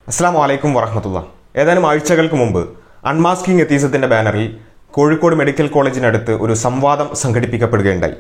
അസ്സലാമു അലൈക്കും വറഹ്മത്തുള്ളാ. ഏതാനും ആഴ്ചകൾക്ക് മുമ്പ് അൺമാസ്കിംഗ് എത്തീസത്തിന്റെ ബാനറിൽ കോഴിക്കോട് മെഡിക്കൽ കോളേജിനടുത്ത് ഒരു സംവാദം സംഘടിപ്പിക്കപ്പെടുകയുണ്ടായി.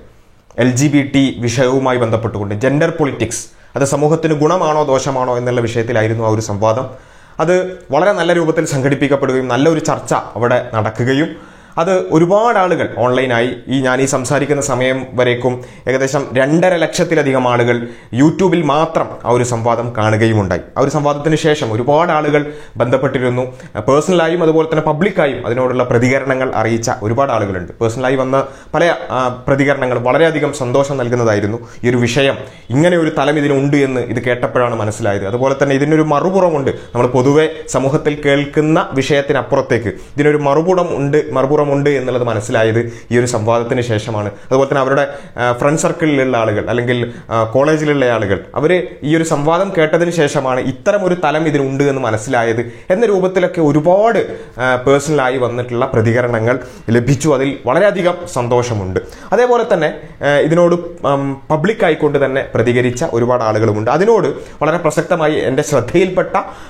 LGBT വിഷയവുമായി ബന്ധപ്പെട്ടുകൊണ്ട് ജെൻഡർ പൊളിറ്റിക്സ് അത് സമൂഹത്തിന് ഗുണമാണോ ദോഷമാണോ എന്നുള്ള വിഷയത്തിലായിരുന്നു ആ ഒരു സംവാദം. അത് വളരെ നല്ല രൂപത്തിൽ സംഘടിപ്പിക്കപ്പെടുകയും നല്ലൊരു ചർച്ച അവിടെ നടക്കുകയും അത് ഒരുപാട് ആളുകൾ ഓൺലൈനായി ഞാൻ ഈ സംസാരിക്കുന്ന സമയം വരേക്കും ഏകദേശം 2.5 ലക്ഷത്തിലധികം ആളുകൾ യൂട്യൂബിൽ മാത്രം ആ ഒരു സംവാദം കാണുകയും ഉണ്ടായി. ആ ഒരു സംവാദത്തിന് ശേഷം ഒരുപാട് ആളുകൾ ബന്ധപ്പെട്ടിരുന്നു. പേഴ്സണലായും അതുപോലെ തന്നെ പബ്ലിക്കായും അതിനോടുള്ള പ്രതികരണങ്ങൾ അറിയിച്ച ഒരുപാട് ആളുകളുണ്ട്. പേഴ്സണലായി വന്ന പല പ്രതികരണങ്ങൾ വളരെയധികം സന്തോഷം നൽകുന്നതായിരുന്നു. ഈ ഒരു വിഷയം ഇങ്ങനെ ഒരു തലം ഇതിനുണ്ട് എന്ന് ഇത് കേട്ടപ്പോഴാണ് മനസ്സിലായത്. അതുപോലെ തന്നെ ഇതിനൊരു മറുപുറമുണ്ട്. നമ്മൾ പൊതുവെ സമൂഹത്തിൽ കേൾക്കുന്ന വിഷയത്തിനപ്പുറത്തേക്ക് ഇതിനൊരു മറുപുറമുണ്ട് എന്നുള്ളത് മനസ്സിലായത് ഈ ഒരു സംവാദത്തിന് ശേഷമാണ്. അതുപോലെ തന്നെ അവരുടെ ഫ്രണ്ട് സർക്കിളിലുള്ള ആളുകൾ അല്ലെങ്കിൽ കോളേജിലുള്ള ആളുകൾ അവർ ഈ ഒരു സംവാദം കേട്ടതിന് ശേഷമാണ് ഇത്തരം ഒരു തലം ഇതിനുണ്ട് എന്ന് മനസ്സിലായത് എന്ന രൂപത്തിലൊക്കെ ഒരുപാട് പേഴ്സണലായി വന്നിട്ടുള്ള പ്രതികരണങ്ങൾ ലഭിച്ചു. അതിൽ വളരെയധികം സന്തോഷമുണ്ട്. അതേപോലെ തന്നെ ഇതിനോട് പബ്ലിക്കായിക്കൊണ്ട് തന്നെ പ്രതികരിച്ച ഒരുപാട് ആളുകളുമുണ്ട്. അതിനോട് വളരെ പ്രസക്തമായി എൻ്റെ ശ്രദ്ധയിൽപ്പെട്ട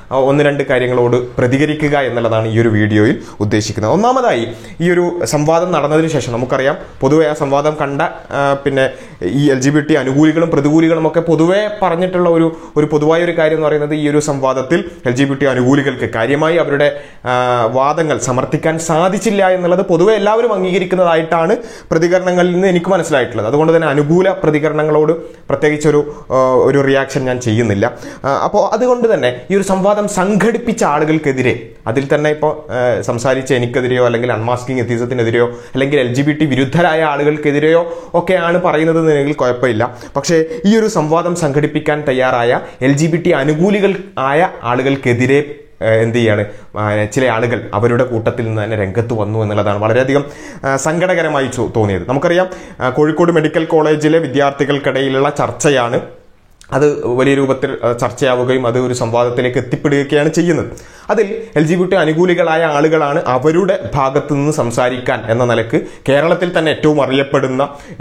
1-2 കാര്യങ്ങളോട് പ്രതികരിക്കുക എന്നുള്ളതാണ് ഈ ഒരു വീഡിയോയിൽ ഉദ്ദേശിക്കുന്നത്. ഒന്നാമതായി ഈ ഒരു സംവാദം നടന്നതിന് ശേഷം നമുക്കറിയാം പൊതുവെ ആ സംവാദം കണ്ട പിന്നെ ഈ LGBT അനുകൂലികളും പ്രതികൂലികളും ഒക്കെ പൊതുവെ പറഞ്ഞിട്ടുള്ള ഒരു പൊതുവായ ഒരു കാര്യം എന്ന് പറയുന്നത് ഈ ഒരു സംവാദത്തിൽ LGBT അനുകൂലികൾക്ക് കാര്യമായി അവരുടെ വാദങ്ങൾ സമർത്ഥിക്കാൻ സാധിച്ചില്ല എന്നുള്ളത് പൊതുവെ എല്ലാവരും അംഗീകരിക്കുന്നതായിട്ടാണ് പ്രതികരണങ്ങളിൽ നിന്ന് എനിക്ക് മനസ്സിലായിട്ടുള്ളത്. അതുകൊണ്ട് തന്നെ അനുകൂല പ്രതികരണങ്ങളോട് പ്രത്യേകിച്ചൊരു റിയാക്ഷൻ ഞാൻ ചെയ്യുന്നില്ല. അപ്പോൾ അതുകൊണ്ട് തന്നെ ഈ ഒരു സംവാദം സംഘടിപ്പിച്ച ആളുകൾക്കെതിരെ അതിൽ തന്നെ ഇപ്പോൾ സംസാരിച്ച എനിക്കെതിരെയോ അല്ലെങ്കിൽ അൺമാസ്കിംഗ് എത്തീസത്തിനെതിരെയോ അല്ലെങ്കിൽ LGBT വിരുദ്ധരായ ആളുകൾക്കെതിരെയോ ഒക്കെയാണ് പറയുന്നത് എന്നെങ്കിൽ കുഴപ്പമില്ല. പക്ഷേ ഈ ഒരു സംവാദം സംഘടിപ്പിക്കാൻ തയ്യാറായ LGBT അനുകൂലികൾ ആയ ആളുകൾക്കെതിരെ എന്ത് ചെയ്യാണ് ചില ആളുകൾ അവരുടെ കൂട്ടത്തിൽ നിന്ന് തന്നെ രംഗത്ത് വന്നു എന്നുള്ളതാണ് വളരെയധികം സങ്കടകരമായി തോന്നിയത്. നമുക്കറിയാം കോഴിക്കോട് മെഡിക്കൽ കോളേജിലെ വിദ്യാർത്ഥികൾക്കിടയിലുള്ള ചർച്ചയാണ്. അത് വലിയ രൂപത്തിൽ ചർച്ചയാവുകയും അത് ഒരു സംവാദത്തിലേക്ക് എത്തിപ്പെടുകയൊക്കെയാണ് ചെയ്യുന്നത്. അതിൽ LGBT അനുകൂലികളായ ആളുകളാണ് അവരുടെ ഭാഗത്തു നിന്ന് സംസാരിക്കാൻ എന്ന നിലക്ക് കേരളത്തിൽ തന്നെ ഏറ്റവും അറിയപ്പെടുന്ന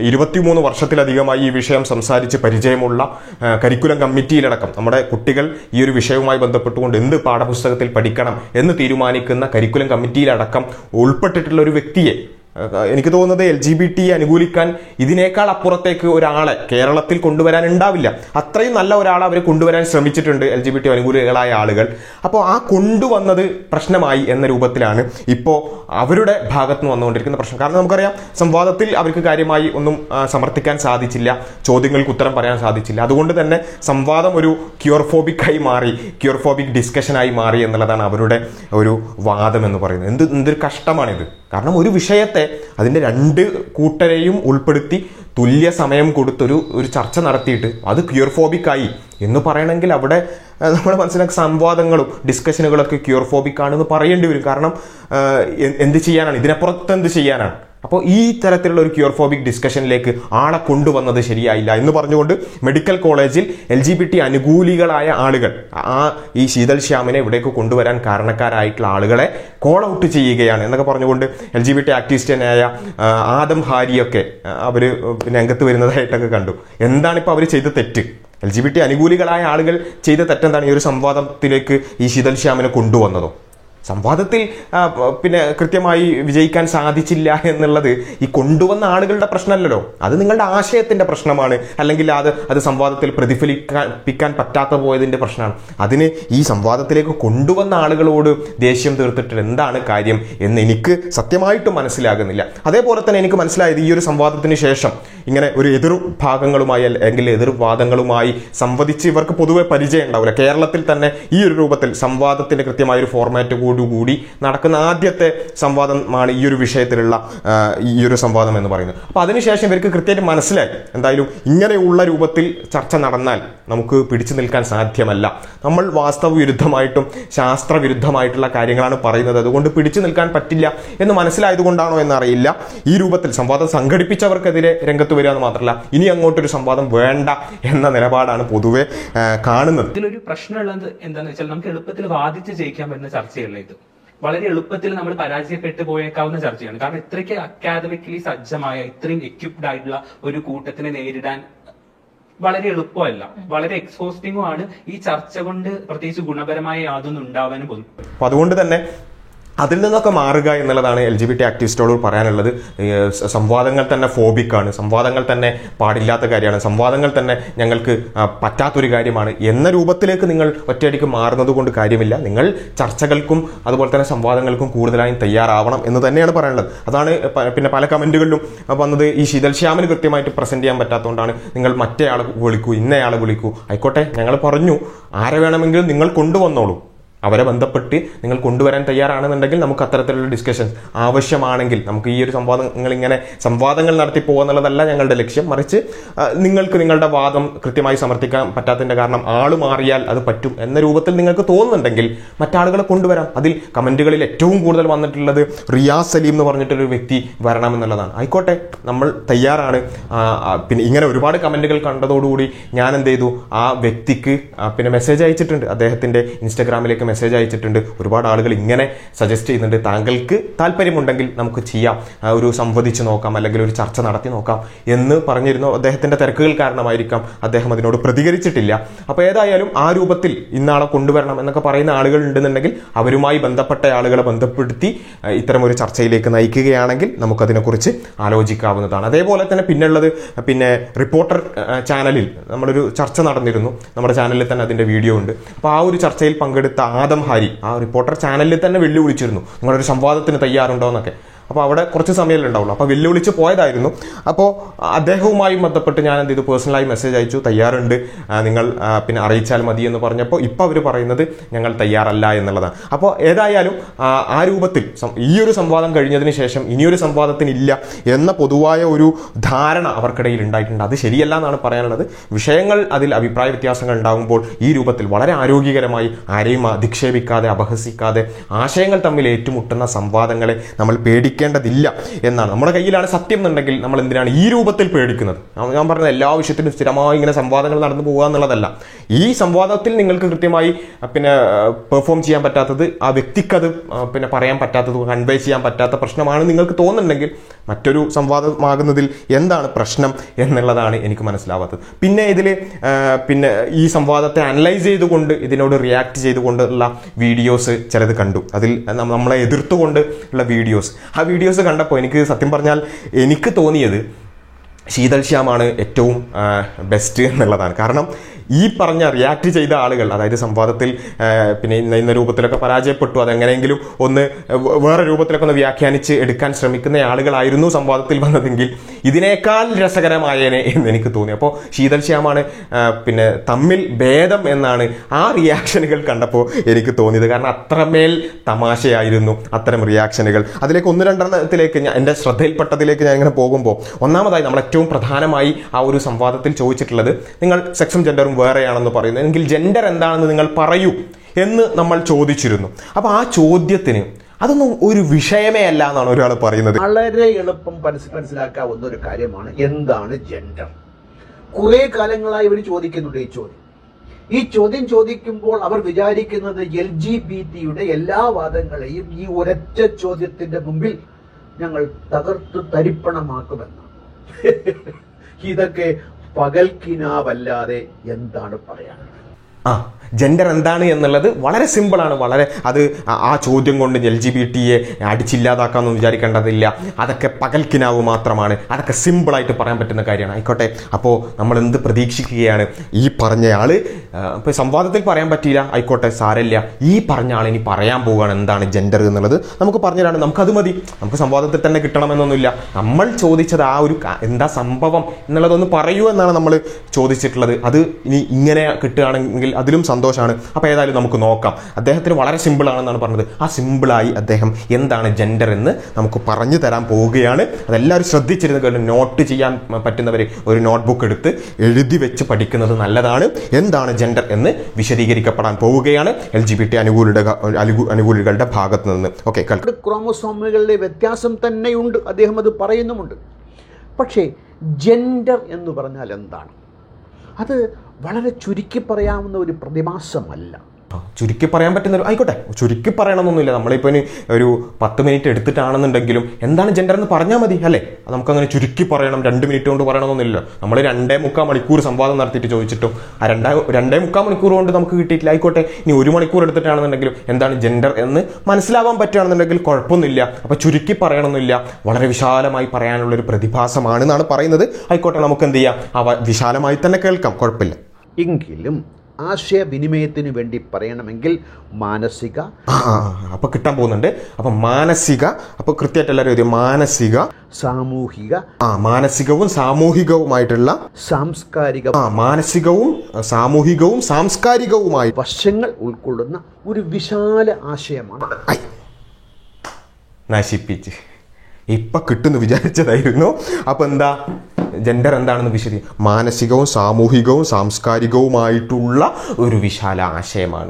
23 വർഷത്തിലധികമായി ഈ വിഷയം സംസാരിച്ച് പരിചയമുള്ള കരിക്കുലം കമ്മിറ്റിയിലടക്കം നമ്മുടെ കുട്ടികൾ ഈ ഒരു വിഷയവുമായി ബന്ധപ്പെട്ടുകൊണ്ട് എന്ത് പാഠപുസ്തകത്തിൽ പഠിക്കണം എന്ന് തീരുമാനിക്കുന്ന കരിക്കുലം കമ്മിറ്റിയിലടക്കം ഉൾപ്പെട്ടിട്ടുള്ള ഒരു വ്യക്തിയെ എനിക്ക് തോന്നുന്നത് LGBT അനുകൂലിക്കാൻ ഇതിനേക്കാൾ അപ്പുറത്തേക്ക് ഒരാളെ കേരളത്തിൽ കൊണ്ടുവരാൻ ഉണ്ടാവില്ല. അത്രയും നല്ല ഒരാളെ അവർ കൊണ്ടുവരാൻ ശ്രമിച്ചിട്ടുണ്ട് LGBT അനുകൂലികളായ ആളുകൾ. അപ്പോൾ ആ കൊണ്ടുവന്നത് പ്രശ്നമായി എന്ന രൂപത്തിലാണ് ഇപ്പോൾ അവരുടെ ഭാഗത്ത് നിന്ന് വന്നുകൊണ്ടിരിക്കുന്ന പ്രശ്നം. കാരണം നമുക്കറിയാം സംവാദത്തിൽ അവർക്ക് കാര്യമായി ഒന്നും സമർത്ഥിക്കാൻ സാധിച്ചില്ല, ചോദ്യങ്ങൾക്ക് ഉത്തരം പറയാൻ സാധിച്ചില്ല. അതുകൊണ്ട് തന്നെ സംവാദം ഒരു ക്യൂർഫോബിക്കായി മാറി, ക്യൂർഫോബിക് ഡിസ്കഷനായി മാറി എന്നുള്ളതാണ് അവരുടെ ഒരു വാദം എന്ന് പറയുന്നത്. എന്തൊരു കഷ്ടമാണിത്. കാരണം ഒരു വിഷയത്തെ അതിൻ്റെ 2 കൂട്ടരെയും ഉൾപ്പെടുത്തി തുല്യ സമയം കൊടുത്തൊരു ചർച്ച നടത്തിയിട്ട് അത് ക്യൂർഫോബിക്കായി എന്ന് പറയണമെങ്കിൽ അവിടെ നമ്മുടെ മനസ്സിലാക്കി സംവാദങ്ങളും ഡിസ്കഷനുകളൊക്കെ ക്യൂർഫോബിക് ആണെന്ന് പറയേണ്ടി വരും. കാരണം എന്ത് ചെയ്യാനാണ്, ഇതിനപ്പുറത്ത് എന്ത് ചെയ്യാനാണ്? അപ്പോൾ ഈ തരത്തിലുള്ള ഒരു ക്യൂർഫോബിക് ഡിസ്കഷനിലേക്ക് ആളെ കൊണ്ടുവന്നത് ശരിയായില്ല എന്ന് പറഞ്ഞുകൊണ്ട് മെഡിക്കൽ കോളേജിൽ LGBT അനുകൂലികളായ ആളുകൾ ഈ ശീതൽ ശ്യാമിനെ ഇവിടേക്ക് കൊണ്ടുവരാൻ കാരണക്കാരായിട്ടുള്ള ആളുകളെ കോൾ ഔട്ട് ചെയ്യുകയാണ് എന്നൊക്കെ പറഞ്ഞുകൊണ്ട് LGBT ആക്ടിവിസ്റ്റിനായ ആദം ഹാരിയൊക്കെ അവർ രംഗത്ത് വരുന്നതായിട്ടൊക്കെ കണ്ടു. എന്താണിപ്പോൾ അവർ ചെയ്ത തെറ്റ്? LGBT അനുകൂലികളായ ആളുകൾ ചെയ്ത തെറ്റെന്താണ്? ഈ ഒരു സംവാദത്തിലേക്ക് ഈ ശീതൽ ശ്യാമിനെ കൊണ്ടുവന്നതോ? സംവാദത്തിൽ പിന്നെ കൃത്യമായി വിജയിക്കാൻ സാധിച്ചില്ല എന്നുള്ളത് ഈ കൊണ്ടുവന്ന ആളുകളുടെ പ്രശ്നമല്ലല്ലോ, അത് നിങ്ങളുടെ ആശയത്തിന്റെ പ്രശ്നമാണ്. അല്ലെങ്കിൽ അത് സംവാദത്തിൽ പ്രതിഫലിപ്പിക്കാൻ പറ്റാത്ത പോയതിന്റെ പ്രശ്നമാണ്. അതിന് ഈ സംവാദത്തിലേക്ക് കൊണ്ടുവന്ന ആളുകളോട് ദേഷ്യം തീർത്തിട്ട് എന്താണ് കാര്യം എന്ന് എനിക്ക് സത്യമായിട്ടും മനസ്സിലാകുന്നില്ല. അതേപോലെ തന്നെ എനിക്ക് മനസ്സിലായത് ഈ ഒരു സംവാദത്തിന് ശേഷം ഇങ്ങനെ ഒരു എതിർഭാഗങ്ങളുമായി അല്ലെങ്കിൽ എതിർവാദങ്ങളുമായി സംവദിച്ച് ഇവർക്ക് പൊതുവെ പരിചയം ഉണ്ടാവില്ല. കേരളത്തിൽ തന്നെ ഈ ഒരു രൂപത്തിൽ സംവാദത്തിന്റെ കൃത്യമായ ഒരു ഫോർമാറ്റ് കൂടി നടക്കുന്ന ആദ്യത്തെ സംവാദമാണ് ഈ ഒരു വിഷയത്തിലുള്ള ഈ ഒരു സംവാദം എന്ന് പറയുന്നത്. അപ്പൊ അതിനുശേഷം ഇവർക്ക് കൃത്യമായിട്ട് മനസ്സിലായി എന്തായാലും ഇങ്ങനെയുള്ള രൂപത്തിൽ ചർച്ച നടന്നാൽ നമുക്ക് പിടിച്ചു നിൽക്കാൻ സാധ്യമല്ല. നമ്മൾ വാസ്തവ വിരുദ്ധമായിട്ടും ശാസ്ത്രവിരുദ്ധമായിട്ടുള്ള കാര്യങ്ങളാണ് പറയുന്നത്, അതുകൊണ്ട് പിടിച്ചു നിൽക്കാൻ പറ്റില്ല എന്ന് മനസ്സിലായതുകൊണ്ടാണോ എന്നറിയില്ല ഈ രൂപത്തിൽ സംവാദം സംഘടിപ്പിച്ചവർക്കെതിരെ രംഗത്ത് വരിക എന്ന് മാത്രമല്ല ഇനി അങ്ങോട്ടൊരു സംവാദം വേണ്ട എന്ന നിലപാടാണ് പൊതുവെ കാണുന്നത്. ഇതിലൊരു പ്രശ്നമുള്ളത് എന്താണെന്ന് വെച്ചാൽ നമുക്ക് എളുപ്പത്തിൽ വാദിച്ച് ജയിക്കാൻ പറ്റുന്ന ചർച്ചയല്ല ഇത്. വളരെ എളുപ്പത്തിൽ നമ്മൾ പരാജയപ്പെട്ടു പോയേക്കാവുന്ന ചർച്ചയാണ്. കാരണം ഇത്രയ്ക്ക് അക്കാദമിക്കലി സജ്ജമായ ഇത്രയും എക്യുപ്ഡ് ആയിട്ടുള്ള ഒരു കൂട്ടത്തിനെ നേരിടാൻ വളരെ എളുപ്പമല്ല, വളരെ എക്സോസ്റ്റിംഗും ആണ്. ഈ ചർച്ച കൊണ്ട് പ്രത്യേകിച്ച് ഗുണപരമായ യാതൊന്നും ഉണ്ടാവാനും പോകുന്നു. അപ്പൊ അതുകൊണ്ട് തന്നെ അതിൽ നിന്നൊക്കെ മാറുക എന്നുള്ളതാണ് LGBT ആക്ടിവിസ്റ്റോട് പറയാനുള്ളത്. സംവാദങ്ങൾ തന്നെ ഫോബിക്കാണ്, സംവാദങ്ങൾ തന്നെ പാടില്ലാത്ത കാര്യമാണ്, സംവാദങ്ങൾ തന്നെ ഞങ്ങൾക്ക് പറ്റാത്തൊരു കാര്യമാണ് എന്ന രൂപത്തിലേക്ക് നിങ്ങൾ ഒറ്റയടിക്ക് മാറുന്നത് കൊണ്ട് കാര്യമില്ല. നിങ്ങൾ ചർച്ചകൾക്കും അതുപോലെ തന്നെ സംവാദങ്ങൾക്കും കൂടുതലായും തയ്യാറാവണം എന്ന് തന്നെയാണ് പറയാനുള്ളത്. അതാണ് പിന്നെ പല കമന്റുകളിലും വന്നത്, ഈ ശീതൽ ശ്യാമിന് കൃത്യമായിട്ട് പ്രസന്റ് ചെയ്യാൻ പറ്റാത്തതുകൊണ്ടാണ് നിങ്ങൾ മറ്റേയാളെ വിളിക്കൂ, ഇന്നയാളെ വിളിക്കൂ. ആയിക്കോട്ടെ, ഞങ്ങൾ പറഞ്ഞു ആരെ വേണമെങ്കിലും നിങ്ങൾ കൊണ്ടുവന്നോളൂ, അവരെ ബന്ധപ്പെട്ട് നിങ്ങൾ കൊണ്ടുവരാൻ തയ്യാറാണെന്നുണ്ടെങ്കിൽ നമുക്ക് അത്തരത്തിലുള്ള ഡിസ്കഷൻസ് ആവശ്യമാണെങ്കിൽ നമുക്ക് ഈ ഒരു സംവാദങ്ങൾ നടത്തി പോകുക എന്നുള്ളതല്ല ഞങ്ങളുടെ ലക്ഷ്യം. മറിച്ച് നിങ്ങൾക്ക് നിങ്ങളുടെ വാദം കൃത്യമായി സമർത്ഥിക്കാൻ പറ്റാത്തതിന്റെ കാരണം ആള് മാറിയാൽ അത് പറ്റും എന്ന രൂപത്തിൽ നിങ്ങൾക്ക് തോന്നുന്നുണ്ടെങ്കിൽ മറ്റാളുകളെ കൊണ്ടുവരാം. അതിൽ കമന്റുകളിൽ ഏറ്റവും കൂടുതൽ വന്നിട്ടുള്ളത് റിയാസ് സലീം എന്ന് പറഞ്ഞിട്ടൊരു വ്യക്തി വരണമെന്നുള്ളതാണ്. ആയിക്കോട്ടെ, നമ്മൾ തയ്യാറാണ്. പിന്നെ ഇങ്ങനെ ഒരുപാട് കമന്റുകൾ കണ്ടതോടുകൂടി ഞാൻ എന്ത് ചെയ്തു, ആ വ്യക്തിക്ക് പിന്നെ മെസ്സേജ് അയച്ചിട്ടുണ്ട്, അദ്ദേഹത്തിന്റെ ഇൻസ്റ്റാഗ്രാമിലേക്ക് മെസ്സേജ് അയച്ചിട്ടുണ്ട്. ഒരുപാട് ആളുകൾ ഇങ്ങനെ സജസ്റ്റ് ചെയ്യുന്നുണ്ട്, താങ്കൾക്ക് താല്പര്യമുണ്ടെങ്കിൽ നമുക്ക് ചെയ്യാം, ഒരു സംവദിച്ച് നോക്കാം, അല്ലെങ്കിൽ ഒരു ചർച്ച നടത്തി നോക്കാം എന്ന് പറഞ്ഞിരുന്നു. അദ്ദേഹത്തിന്റെ തിരക്കുകൾ കാരണമായിരിക്കാം അദ്ദേഹം അതിനോട് പ്രതികരിച്ചിട്ടില്ല. അപ്പോൾ ഏതായാലും ആ രൂപത്തിൽ ഇന്നാളെ കൊണ്ടുവരണം എന്നൊക്കെ പറയുന്ന ആളുകൾ ഉണ്ടെന്നുണ്ടെങ്കിൽ അവരുമായി ബന്ധപ്പെട്ട ആളുകളെ ബന്ധപ്പെടുത്തി ഇത്തരം ഒരു ചർച്ചയിലേക്ക് നയിക്കുകയാണെങ്കിൽ നമുക്കതിനെക്കുറിച്ച് ആലോചിക്കാവുന്നതാണ്. അതേപോലെ തന്നെ പിന്നുള്ളത്, പിന്നെ റിപ്പോർട്ടർ ചാനലിൽ നമ്മളൊരു ചർച്ച നടന്നിരുന്നു, നമ്മുടെ ചാനലിൽ തന്നെ അതിന്റെ വീഡിയോ ഉണ്ട്. അപ്പോൾ ആ ഒരു ചർച്ചയിൽ പങ്കെടുത്ത ആദം ഹാരി ആ റിപ്പോർട്ടർ ചാനലിൽ തന്നെ വെല്ലുവിളിച്ചിരുന്നു, നിങ്ങളൊരു സംവാദത്തിന് തയ്യാറുണ്ടോ എന്നൊക്കെ. അപ്പോൾ അവിടെ കുറച്ച് സമയമല്ലേ ഉണ്ടാവുള്ളൂ, അപ്പോൾ വെല്ലുവിളിച്ച് പോയതായിരുന്നു. അപ്പോൾ അദ്ദേഹവുമായി ബന്ധപ്പെട്ട് ഞാൻ എന്ത് ചെയ്തു, പേഴ്സണലായി മെസ്സേജ് അയച്ചു, തയ്യാറുണ്ട്, നിങ്ങൾ പിന്നെ അറിയിച്ചാൽ മതി എന്ന് പറഞ്ഞപ്പോൾ ഇപ്പോൾ അവർ പറയുന്നത് ഞങ്ങൾ തയ്യാറല്ല എന്നുള്ളതാണ്. അപ്പോൾ ഏതായാലും ആ രൂപത്തിൽ ഈ ഒരു സംവാദം കഴിഞ്ഞതിന് ശേഷം ഇനിയൊരു സംവാദത്തിനില്ല എന്ന പൊതുവായ ഒരു ധാരണ അവർക്കിടയിൽ ഉണ്ടായിട്ടുണ്ട്. അത് ശരിയല്ല എന്നാണ് പറയാനുള്ളത്. വിഷയങ്ങൾ അതിൽ അഭിപ്രായ വ്യത്യാസങ്ങൾ ഉണ്ടാകുമ്പോൾ ഈ രൂപത്തിൽ വളരെ ആരോഗ്യകരമായി ആരെയും അധിക്ഷേപിക്കാതെ അപഹസിക്കാതെ ആശയങ്ങൾ തമ്മിൽ ഏറ്റുമുട്ടുന്ന സംവാദങ്ങളെ നമ്മൾ പേടിക്കേണ്ടതില്ല എന്നാണ്. നമ്മുടെ കയ്യിലാണ് സത്യം എന്നുണ്ടെങ്കിൽ നമ്മൾ എന്തിനാണ് ഈ രൂപത്തിൽ പേടിക്കുന്നത്? ഞാൻ പറഞ്ഞത് എല്ലാ വിഷയത്തിലും സ്ഥിരമായി ഇങ്ങനെ സംവാദങ്ങൾ നടന്നു പോകുക എന്നുള്ളതല്ല. ഈ സംവാദത്തിൽ നിങ്ങൾക്ക് കൃത്യമായി പിന്നെ പെർഫോം ചെയ്യാൻ പറ്റാത്തത്, ആ വ്യക്തിക്കത് പിന്നെ പറയാൻ പറ്റാത്തത്, കൺവേ ചെയ്യാൻ പറ്റാത്ത പ്രശ്നമാണ് നിങ്ങൾക്ക് തോന്നുന്നുണ്ടെങ്കിൽ മറ്റൊരു സംവാദമാകുന്നതിൽ എന്താണ് പ്രശ്നം എന്നുള്ളതാണ് എനിക്ക് മനസ്സിലാവാത്തത്. പിന്നെ ഇതിൽ പിന്നെ ഈ സംവാദത്തെ അനലൈസ് ചെയ്തുകൊണ്ട് ഇതിനോട് റിയാക്ട് ചെയ്തുകൊണ്ടുള്ള വീഡിയോസ് ചിലത് കണ്ടു. അതിൽ നമ്മളെ എതിർത്തുകൊണ്ട് ഉള്ള വീഡിയോസ്, ആ വീഡിയോസ് കണ്ടപ്പോൾ എനിക്ക് സത്യം പറഞ്ഞാൽ എനിക്ക് തോന്നിയത് ശീതൽ ശ്യാമാണ് ഏറ്റവും ബെസ്റ്റ് എന്നുള്ളതാണ്. കാരണം ഈ പറഞ്ഞ റിയാക്ട് ചെയ്ത ആളുകൾ, അതായത് സംവാദത്തിൽ പിന്നെ ഇന്ന രൂപത്തിലൊക്കെ പരാജയപ്പെട്ടു, അതെങ്ങനെയെങ്കിലും ഒന്ന് വേറെ രൂപത്തിലൊക്കെ ഒന്ന് വ്യാഖ്യാനിച്ച് എടുക്കാൻ ശ്രമിക്കുന്ന ആളുകളായിരുന്നു സംവാദത്തിൽ വന്നതെങ്കിൽ ഇതിനേക്കാൾ രസകരമായേനെ എന്ന് എനിക്ക് തോന്നി. അപ്പോൾ ശീതൽ ശ്യാമാണ് പിന്നെ തമ്മിൽ ഭേദം എന്നാണ് ആ റിയാക്ഷനുകൾ കണ്ടപ്പോൾ എനിക്ക് തോന്നിയത്. കാരണം അത്രമേൽ തമാശയായിരുന്നു അത്തരം റിയാക്ഷനുകൾ. അതിലേക്ക് ഒന്ന് രണ്ടെണ്ണത്തിലേക്ക് എൻ്റെ ശ്രദ്ധയിൽപ്പെട്ടതിലേക്ക് ഞാൻ ഇങ്ങനെ പോകുമ്പോൾ, ഒന്നാമതായി നമ്മൾ ഏറ്റവും പ്രധാനമായി ആ ഒരു സംവാദത്തിൽ ചോദിച്ചിട്ടുള്ളത്, നിങ്ങൾ സെക്സും ജെൻഡറും വേറെയാണെന്ന് പറയുന്നു, എങ്കിൽ ജെൻഡർ എന്താണെന്ന് നിങ്ങൾ പറയൂ എന്ന് നമ്മൾ ചോദിച്ചിരുന്നു. അപ്പൊ ആ ചോദ്യത്തിന് അതൊന്നും ഒരു വിഷയമേ അല്ല എന്നാണ് ഒരാൾ പറയുന്നത്. വളരെ എളുപ്പം മനസ്സിലാക്കാവുന്ന ഒരു കാര്യമാണ് എന്താണ് ജെൻഡർ. കുറെ കാലങ്ങളായി ഇവർ ചോദിക്കുന്നുണ്ട് ഈ ചോദ്യം ചോദിക്കുമ്പോൾ അവർ വിചാരിക്കുന്നത് LGBT-യുടെ എല്ലാ വാദങ്ങളെയും ഈ ഒരൊറ്റ ചോദ്യത്തിന്റെ മുമ്പിൽ ഞങ്ങൾ തകർത്ത് തരിപ്പണമാക്കുമെന്നാണ്. ഇതൊക്കെ പകൽക്കിനാവല്ലാതെ എന്താണ് പറയാനുള്ളത്? ജെൻഡർ എന്താണ് എന്നുള്ളത് വളരെ സിമ്പിളാണ്. വളരെ അത് ആ ചോദ്യം കൊണ്ട് LGBT-യെ അടിച്ചില്ലാതാക്കാമെന്ന് വിചാരിക്കേണ്ടതില്ല. അതൊക്കെ പകൽക്കിനാവ് മാത്രമാണ്, അതൊക്കെ സിമ്പിളായിട്ട് പറയാൻ പറ്റുന്ന കാര്യമാണ്. ആയിക്കോട്ടെ, അപ്പോൾ നമ്മൾ എന്ത് പ്രതീക്ഷിക്കുകയാണ്? ഈ പറഞ്ഞയാള് ഇപ്പോൾ സംവാദത്തിൽ പറയാൻ പറ്റിയില്ല, ആയിക്കോട്ടെ സാരമില്ല, ഈ പറഞ്ഞ ആൾ ഇനി പറയാൻ പോവുകയാണ് എന്താണ് ജെൻഡർ എന്നുള്ളത്. നമുക്ക് പറഞ്ഞുതരാണ്, നമുക്കത് മതി, നമുക്ക് സംവാദത്തിൽ തന്നെ കിട്ടണമെന്നൊന്നുമില്ല. നമ്മൾ ചോദിച്ചത് ആ ഒരു എന്താ സംഭവം എന്നുള്ളതൊന്ന് പറയൂ എന്നാണ് നമ്മൾ ചോദിച്ചിട്ടുള്ളത്. അത് ഇനി ഇങ്ങനെ കിട്ടുകയാണെങ്കിൽ അതിലും സന്തോഷമാണ്. അപ്പോൾ ഏതായാലും നമുക്ക് നോക്കാം. അദ്ദേഹത്തിന് വളരെ സിമ്പിളാണെന്നാണ് പറഞ്ഞത്. ആ സിമ്പിളായി അദ്ദേഹം എന്താണ് ജെൻഡർ എന്ന് നമുക്ക് പറഞ്ഞു തരാൻ പോവുകയാണ്. അതെല്ലാവരും ശ്രദ്ധിച്ചിരുന്നു. നോട്ട് ചെയ്യാൻ പറ്റുന്നവർ ഒരു നോട്ട്ബുക്ക് എടുത്ത് എഴുതി വെച്ച് പഠിക്കുന്നത് നല്ലതാണ്. എന്താണ് ജെൻഡർ എന്ന് വിശദീകരിക്കപ്പെടാൻ പോവുകയാണ് LGBT അനുകൂലികളുടെ ഭാഗത്ത് നിന്ന്. ഓക്കെ, ക്രോമസോമുകളുടെ വ്യത്യാസം തന്നെയുണ്ട്, അദ്ദേഹം അത് പറയുന്നുമുണ്ട്. പക്ഷേ ജെൻഡർ എന്ന് പറഞ്ഞാൽ എന്താണ്? അത് വളരെ ചുരുക്കി പറയാവുന്ന ഒരു പ്രതിഭാസമല്ല. ചുരുക്കി പറയാൻ പറ്റുന്ന ആയിക്കോട്ടെ, ചുരുക്കി പറയണമെന്നൊന്നുമില്ല. നമ്മളിപ്പോൾ ഇനി ഒരു 10 മിനിറ്റ് എടുത്തിട്ടാണെന്നുണ്ടെങ്കിലും എന്താണ് ജെൻഡർ എന്ന് പറഞ്ഞാൽ മതി അല്ലേ. നമുക്കങ്ങനെ ചുരുക്കി പറയണം, 2 മിനിറ്റ് കൊണ്ട് പറയണമെന്നൊന്നുമില്ല. നമ്മൾ 2.25 മണിക്കൂർ സംവാദം നടത്തിയിട്ട് ചോദിച്ചിട്ടും ആ 2.25 മണിക്കൂർ കൊണ്ട് നമുക്ക് കിട്ടിയിട്ടില്ല. ആയിക്കോട്ടെ, ഇനി 1 മണിക്കൂർ എടുത്തിട്ടാണെന്നുണ്ടെങ്കിലും എന്താണ് ജെൻഡർ എന്ന് മനസ്സിലാവാൻ പറ്റുകയാണെന്നുണ്ടെങ്കിൽ കുഴപ്പമൊന്നുമില്ല. അപ്പോൾ ചുരുക്കി പറയണമെന്നില്ല, വളരെ വിശാലമായി പറയാനുള്ളൊരു പ്രതിഭാസമാണെന്നാണ് പറയുന്നത്. ആയിക്കോട്ടെ, നമുക്ക് എന്ത് ചെയ്യാം, വിശാലമായി തന്നെ കേൾക്കാം, കുഴപ്പമില്ല. എങ്കിലും ആശയവിനിമയത്തിന് വേണ്ടി പറയണമെങ്കിൽ മാനസിക അപ്പൊ കിട്ടാൻ പോകുന്നുണ്ട്. അപ്പൊ മാനസിക, അപ്പൊ കൃത്യമായിട്ട് എല്ലാവരും എഴുതിയ മാനസിക, സാമൂഹിക, മാനസികവും സാമൂഹികവുമായിട്ടുള്ള സാംസ്കാരിക, മാനസികവും സാമൂഹികവും സാംസ്കാരികവുമായി വശങ്ങൾ ഉൾക്കൊള്ളുന്ന ഒരു വിശാല ആശയമാണ്. നശിപ്പിച്ച് ഇപ്പൊ കിട്ടുന്നു വിചാരിച്ചതായിരുന്നു. അപ്പൊ എന്താ ജെൻഡർ എന്താണെന്ന് മാനസികവും സാമൂഹികവും സാംസ്കാരികവുമായിട്ടുള്ള ഒരു വിശാല ആശയമാണ്.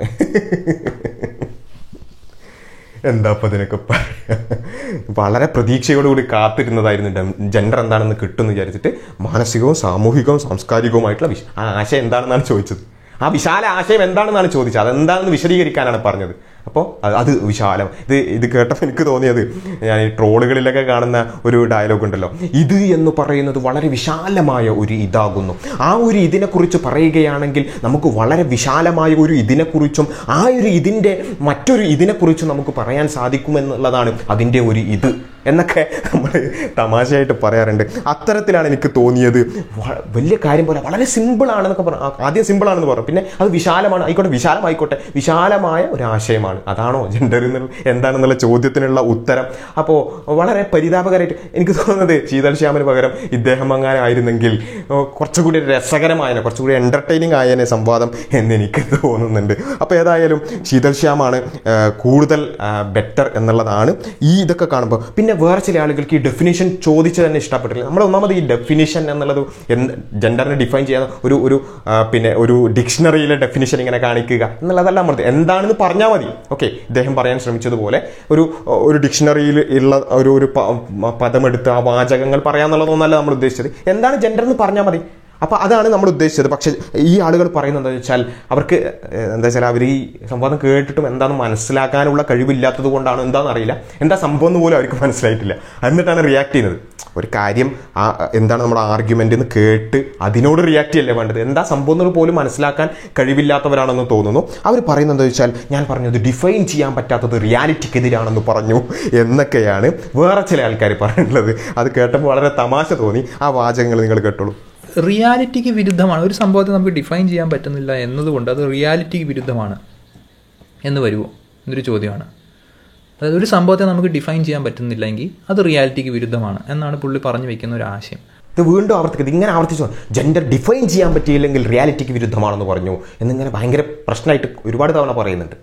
എന്താ അപ്പം ഇതിനൊക്കെ പറയാ, വളരെ പ്രതീക്ഷയോടുകൂടി കാത്തിരുന്നതായിരുന്നു ജെൻഡർ എന്താണെന്ന് കിട്ടുമെന്ന് വിചാരിച്ചിട്ട്. മാനസികവും സാമൂഹികവും സാംസ്കാരികവുമായിട്ടുള്ള ആ ആശയം എന്താണെന്നാണ് ചോദിച്ചത്. ആ വിശാല ആശയം എന്താണെന്നാണ് ചോദിച്ചത്. അതെന്താണെന്ന് വിശദീകരിക്കാനാണ് പറഞ്ഞത്. അപ്പോൾ അത് വിശാലം. ഇത് കേട്ടപ്പോൾ എനിക്ക് തോന്നിയത്, ഞാൻ ഈ ട്രോളുകളിലൊക്കെ കാണുന്ന ഒരു ഡയലോഗ് ഉണ്ടല്ലോ, ഇത് എന്ന് പറയുന്നത് വളരെ വിശാലമായ ഒരു ഇതാകുന്നു. ആ ഒരു ഇതിനെക്കുറിച്ച് പറയുകയാണെങ്കിൽ നമുക്ക് വളരെ വിശാലമായ ഒരു ഇതിനെക്കുറിച്ചും ആ ഒരു ഇതിൻ്റെ മറ്റൊരു ഇതിനെക്കുറിച്ചും നമുക്ക് പറയാൻ സാധിക്കുമെന്നുള്ളതാണ് അതിൻ്റെ ഒരു ഇത് എന്നൊക്കെ നമ്മൾ തമാശയായിട്ട് പറയാറുണ്ട്. അത്തരത്തിലാണ് എനിക്ക് തോന്നിയത്. വലിയ കാര്യം പോലെ വളരെ സിമ്പിളാണെന്നൊക്കെ പറഞ്ഞു. ആദ്യം സിമ്പിളാണെന്ന് പറഞ്ഞു, പിന്നെ അത് വിശാലമാണ്. ആയിക്കോട്ടെ, വിശാലമായിക്കോട്ടെ, വിശാലമായ ഒരാശയമാണ്. അതാണോ ജെൻഡർ എന്താണെന്നുള്ള ചോദ്യത്തിനുള്ള ഉത്തരം? അപ്പോൾ വളരെ പരിതാപകരമായിട്ട് എനിക്ക് തോന്നുന്നത് ശീതൾ ശ്യാമിന് പകരം ഇദ്ദേഹം അങ്ങനെ ആയിരുന്നെങ്കിൽ കുറച്ചുകൂടി രസകരമായനെ, കുറച്ചുകൂടി എൻ്റർടൈനിങ് ആയനെ സംവാദം എന്നെനിക്ക് തോന്നുന്നുണ്ട്. അപ്പോൾ ഏതായാലും ശീതൾ ശ്യാമാണ് കൂടുതൽ ബെറ്റർ എന്നുള്ളതാണ് ഈ ഇതൊക്കെ കാണുമ്പോൾ. പിന്നെ വേറെ ചില ആളുകൾക്ക് ഈ ഡെഫിനിഷൻ ചോദിച്ച് തന്നെ ഇഷ്ടപ്പെട്ടില്ല. നമ്മൾ ഒന്നാമത് ഈ ഡെഫിനിഷൻ എന്നുള്ളത് ജെൻഡറിനെ ഡിഫൈൻ ചെയ്യുന്ന പിന്നെ ഒരു ഡിക്ഷണറിയിലെ ഡെഫിനിഷൻ ഇങ്ങനെ കാണിക്കുക എന്നുള്ളതല്ല നമ്മൾ എന്താണെന്ന് പറഞ്ഞാൽ മതി. ഓക്കെ, ഇദ്ദേഹം പറയാൻ ശ്രമിച്ചതുപോലെ ഒരു ഡിക്ഷണറിയിൽ ഉള്ള ഒരു പദമെടുത്ത് ആ വാചകങ്ങൾ പറയാന്നുള്ളതൊന്നല്ല നമ്മൾ ഉദ്ദേശിച്ചത്. എന്താണ് ജെൻഡർ എന്ന് പറഞ്ഞാൽ മതി. അപ്പോൾ അതാണ് നമ്മൾ ഉദ്ദേശിച്ചത്. പക്ഷെ ഈ ആളുകൾ പറയുന്നത് എന്താണെന്ന് വെച്ചാൽ അവർക്ക് അവർ ഈ സംവാദം കേട്ടിട്ടും എന്താണെന്ന് മനസ്സിലാക്കാനുള്ള കഴിവില്ലാത്തത് കൊണ്ടാണ് എന്താണെന്ന് അറിയില്ല, എന്താ സംഭവം എന്ന് പോലും അവർക്ക് മനസ്സിലായിട്ടില്ല. എന്നിട്ടാണ് റിയാക്ട് ചെയ്യുന്നത്. ഒരു കാര്യം എന്താണ് നമ്മുടെ ആർഗ്യുമെൻ്റ് എന്ന് കേട്ട് അതിനോട് റിയാക്ട് ചെയ്യല്ലേ വേണ്ടത്. എന്താ സംഭവം എന്ന് പോലും മനസ്സിലാക്കാൻ കഴിവില്ലാത്തവരാണെന്ന് തോന്നുന്നു. അവർ പറയുന്നത് എന്താ വെച്ചാൽ, ഞാൻ പറഞ്ഞത് ഡിഫൈൻ ചെയ്യാൻ പറ്റാത്തത് റിയാലിറ്റിക്കെതിരാണെന്ന് പറഞ്ഞു എന്നൊക്കെയാണ് വേറെ ചില ആൾക്കാർ പറയുന്നത്. അത് കേട്ടപ്പോൾ വളരെ തമാശ തോന്നി. ആ വാചകങ്ങൾ നിങ്ങൾ കേട്ടോളൂ. റിയാലിറ്റിക്ക് വിരുദ്ധമാണ് ഒരു സംഭവത്തെ നമുക്ക് ഡിഫൈൻ ചെയ്യാൻ പറ്റുന്നില്ല എന്നതുകൊണ്ട് അത് റിയാലിറ്റിക്ക് വിരുദ്ധമാണ് എന്ന് വരുമോ എന്നൊരു ചോദ്യമാണ്. അതായത് ഒരു സംഭവത്തെ നമുക്ക് ഡിഫൈൻ ചെയ്യാൻ പറ്റുന്നില്ലെങ്കിൽ അത് റിയാലിറ്റിക്ക് വിരുദ്ധമാണ് എന്നാണ് പുള്ളി പറഞ്ഞു വെക്കുന്ന ഒരു ആശയം. ഇത് വീണ്ടും ആവർത്തിക്കുന്നത്, ഇങ്ങനെ ആവർത്തിച്ചു ജെൻഡർ ഡിഫൈൻ ചെയ്യാൻ പറ്റിയില്ലെങ്കിൽ റിയാലിറ്റിക്ക് വിരുദ്ധമാണെന്ന് പറഞ്ഞു എന്നിങ്ങനെ ഭയങ്കര പ്രശ്നമായിട്ട് ഒരുപാട് തവണ പറയുന്നുണ്ട്.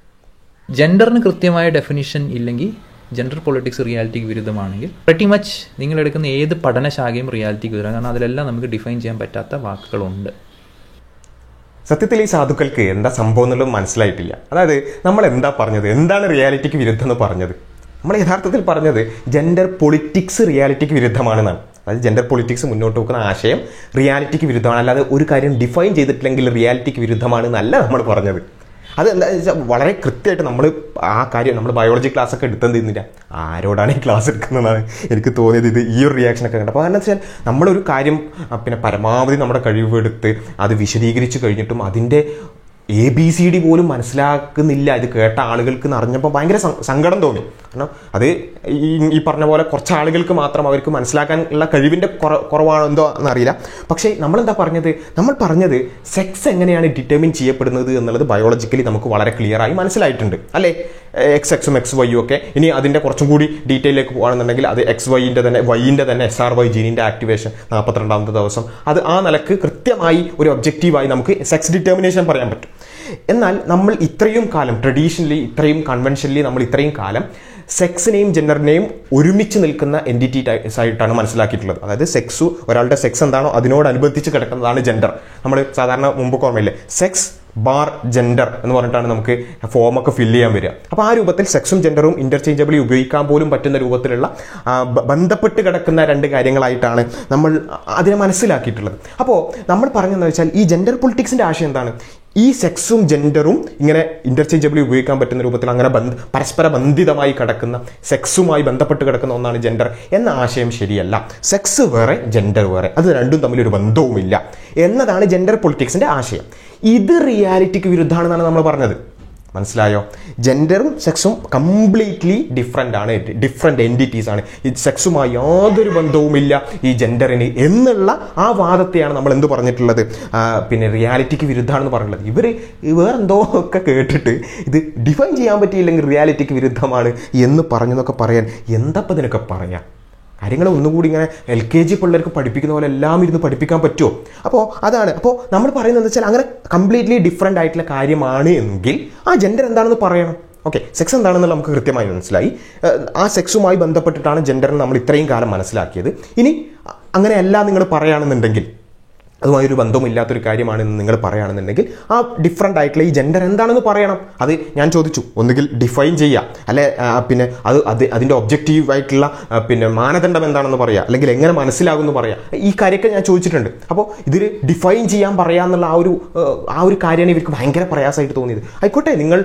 ജെൻഡറിന് കൃത്യമായ ഡെഫിനിഷൻ ഇല്ലെങ്കിൽ ജെൻഡർ പൊളിറ്റിക്സ് റിയാലിറ്റിക്ക് വിരുദ്ധമാണെങ്കിൽ പ്രട്ടി മച്ച് നിങ്ങളെടുക്കുന്ന ഏത് പഠനശാഖയും റിയാലിറ്റിക്ക് വിരുദ്ധമാണ്. കാരണം അതിലെല്ലാം നമുക്ക് ഡിഫൈൻ ചെയ്യാൻ പറ്റാത്ത വാക്കുകളുണ്ട്. സത്യത്തിൽ ഈ സാധുക്കൾക്ക് എന്താ സംഭവം എന്നുള്ളത് മനസ്സിലായിട്ടില്ല. അതായത് നമ്മൾ എന്താ പറഞ്ഞത്, എന്താണ് റിയാലിറ്റിക്ക് വിരുദ്ധം എന്ന് പറഞ്ഞത്? നമ്മൾ യഥാർത്ഥത്തിൽ പറഞ്ഞത് ജെൻഡർ പൊളിറ്റിക്സ് റിയാലിറ്റിക്ക് വിരുദ്ധമാണെന്നാണ്. അതായത് ജെൻഡർ പൊളിറ്റിക്സ് മുന്നോട്ട് വെക്കുന്ന ആശയം റിയാലിറ്റിക്ക് വിരുദ്ധമാണ്, അല്ലാതെ ഒരു കാര്യം ഡിഫൈൻ ചെയ്തിട്ടില്ലെങ്കിൽ റിയാലിറ്റിക്ക് വിരുദ്ധമാണെന്നല്ല നമ്മൾ പറഞ്ഞത്. അത് എന്താ വെച്ചാൽ വളരെ കൃത്യമായിട്ട് നമ്മൾ ആ കാര്യം നമ്മൾ ബയോളജി ക്ലാസ് ഒക്കെ എടുത്തെന്നില്ല, ആരോടാണ് ഈ ക്ലാസ് എടുക്കുന്നതെന്നാണ് എനിക്ക് തോന്നിയത്. ഇത് ഈ ഒരു റിയാക്ഷനൊക്കെ കണ്ടപ്പോൾ കാരണം വെച്ചാൽ നമ്മളൊരു കാര്യം പിന്നെ പരമാവധി നമ്മുടെ കഴിവെടുത്ത് അത് വിശദീകരിച്ച് കഴിഞ്ഞിട്ടും അതിൻ്റെ ABCD പോലും മനസ്സിലാക്കുന്നില്ല ഇത് കേട്ട ആളുകൾക്ക് അറിഞ്ഞപ്പോൾ ഭയങ്കര സങ്കടം തോന്നി. കാരണം അത് ഈ പറഞ്ഞ പോലെ കുറച്ച് ആളുകൾക്ക് മാത്രം അവർക്ക് മനസ്സിലാക്കാൻ ഉള്ള കഴിവിൻ്റെ കുറവാണോ എന്തോ എന്നറിയില്ല. പക്ഷേ നമ്മളെന്താ പറഞ്ഞത്, നമ്മൾ പറഞ്ഞത് സെക്സ് എങ്ങനെയാണ് ഡിറ്റർമിൻ ചെയ്യപ്പെടുന്നത് എന്നുള്ളത് ബയോളജിക്കലി നമുക്ക് വളരെ ക്ലിയറായി മനസ്സിലായിട്ടുണ്ട് അല്ലേ. XXും XYയും ഒക്കെ. ഇനി അതിൻ്റെ കുറച്ചും കൂടി ഡീറ്റെയിലേക്ക് പോകുകയാണെന്നുണ്ടെങ്കിൽ അത് XYൻ്റെ തന്നെ വൈൻ്റെ തന്നെ SRY ജീനിൻ്റെ ആക്ടിവേഷൻ 42ാമത്തെ ദിവസം, അത് ആ നിലക്ക് കൃത്യമായി ഒരു ഒബ്ജക്റ്റീവായി നമുക്ക് സെക്സ് ഡിറ്റർമിനേഷൻ പറയാൻ പറ്റും. എന്നാൽ നമ്മൾ ഇത്രയും കാലം ട്രഡീഷണലി ഇത്രയും കൺവെൻഷനലി നമ്മൾ ഇത്രയും കാലം സെക്സിനെയും ജെൻഡറിനെയും ഒരുമിച്ച് നിൽക്കുന്ന എൻറ്റിറ്റീസ് ആയിട്ടാണ് മനസ്സിലാക്കിയിട്ടുള്ളത്. അതായത് ഒരാളുടെ സെക്സ് എന്താണോ അതിനോടനുബന്ധിച്ച് കിടക്കുന്നതാണ് ജെൻഡർ. നമ്മൾ സാധാരണ മുമ്പ് ഓർമ്മയില്ലേ, സെക്സ് ബാർ ജെൻഡർ എന്ന് പറഞ്ഞിട്ടാണ് നമുക്ക് ഫോമൊക്കെ ഫില്ല് ചെയ്യാൻ വരിക. അപ്പോൾ ആ രൂപത്തിൽ സെക്സും ജെൻഡറും ഇന്റർചേഞ്ചബിളി ഉപയോഗിക്കാൻ പോലും പറ്റുന്ന രൂപത്തിലുള്ള ബന്ധപ്പെട്ട് കിടക്കുന്ന രണ്ട് കാര്യങ്ങളായിട്ടാണ് നമ്മൾ അതിനെ മനസ്സിലാക്കിയിട്ടുള്ളത്. അപ്പോൾ നമ്മൾ പറഞ്ഞതെന്ന് വെച്ചാൽ ഈ ജെൻഡർ പൊളിറ്റിക്സിൻ്റെ ആശയം എന്താണ്, ഈ സെക്സും ജെൻഡറും ഇങ്ങനെ ഇന്റർചേഞ്ചബിളി ഉപയോഗിക്കാൻ പറ്റുന്ന രൂപത്തിൽ അങ്ങനെ പരസ്പര ബന്ധിതമായി കിടക്കുന്ന, സെക്സുമായി ബന്ധപ്പെട്ട് കിടക്കുന്ന ഒന്നാണ് ജെൻഡർ എന്ന ആശയം ശരിയല്ല. സെക്സ് വേറെ, ജെൻഡർ വേറെ, അത് രണ്ടും തമ്മിലൊരു ബന്ധവുമില്ല എന്നതാണ് ജെൻഡർ പൊളിറ്റിക്സിന്റെ ആശയം. ഇത് റിയാലിറ്റിക്ക് വിരുദ്ധമാണെന്നാണ് നമ്മൾ പറഞ്ഞത്. മനസ്സിലായോ? ജെൻഡറും സെക്സും കംപ്ലീറ്റ്ലി ഡിഫറെന്റ് എൻറ്റിറ്റീസ് ആണ്. ഈ സെക്സുമായി യാതൊരു ബന്ധവുമില്ല ഈ ജെൻഡറിന് എന്നുള്ള ആ വാദത്തെയാണ് നമ്മൾ എന്ത് പറഞ്ഞിട്ടുള്ളത്, പിന്നെ റിയാലിറ്റിക്ക് വിരുദ്ധമാണെന്ന് പറഞ്ഞിട്ടുള്ളത്. ഇവർ വേറെന്തോ ഒക്കെ കേട്ടിട്ട് ഇത് ഡിഫൈൻ ചെയ്യാൻ പറ്റിയില്ലെങ്കിൽ റിയാലിറ്റിക്ക് വിരുദ്ധമാണ് എന്ന് പറഞ്ഞെന്നൊക്കെ പറയാൻ എന്താപ്പം ഇതിനൊക്കെ പറയാം? കാര്യങ്ങൾ ഒന്നുകൂടി ഇങ്ങനെ LKG പിള്ളേർക്ക് പഠിപ്പിക്കുന്ന പോലെ എല്ലാം ഇരുന്ന് പഠിപ്പിക്കാൻ പറ്റുമോ? അപ്പോൾ അതാണ്. അപ്പോൾ നമ്മൾ പറയുന്നത് എന്താ വെച്ചാൽ അങ്ങനെ കംപ്ലീറ്റ്ലി ഡിഫറെൻ്റ് ആയിട്ടുള്ള കാര്യമാണ് എങ്കിൽ ആ ജെൻഡർ എന്താണെന്ന് പറയണം. ഓക്കെ, സെക്സ് എന്താണെന്നുള്ള നമുക്ക് കൃത്യമായി മനസ്സിലായി. ആ സെക്സുമായി ബന്ധപ്പെട്ടിട്ടാണ് ജെൻഡറിന് നമ്മൾ ഇത്രയും കാലം മനസ്സിലാക്കിയത്. ഇനി അങ്ങനെയല്ല നിങ്ങൾ പറയുകയാണെന്നുണ്ടെങ്കിൽ, അതുമായൊരു ബന്ധവുമില്ലാത്തൊരു കാര്യമാണെന്ന് നിങ്ങൾ പറയുകയാണെന്നുണ്ടെങ്കിൽ ആ ഡിഫറെൻ്റ് ആയിട്ടുള്ള ഈ ജെൻഡർ എന്താണെന്ന് പറയണം. അത് ഞാൻ ചോദിച്ചു, ഒന്നുകിൽ ഡിഫൈൻ ചെയ്യുക, അല്ലെ പിന്നെ അതിൻ്റെ ഒബ്ജക്റ്റീവ് ആയിട്ടുള്ള പിന്നെ മാനദണ്ഡം എന്താണെന്ന് പറയുക, അല്ലെങ്കിൽ എങ്ങനെ മനസ്സിലാകുമെന്ന് പറയുക. ഈ കാര്യമൊക്കെ ഞാൻ ചോദിച്ചിട്ടുണ്ട്. അപ്പോൾ ഇതിൽ ഡിഫൈൻ ചെയ്യാൻ പറയാന്നുള്ള ആ ഒരു കാര്യമാണ് ഇവർക്ക് ഭയങ്കര പ്രയാസമായിട്ട് തോന്നിയത്. ആയിക്കോട്ടെ, നിങ്ങൾ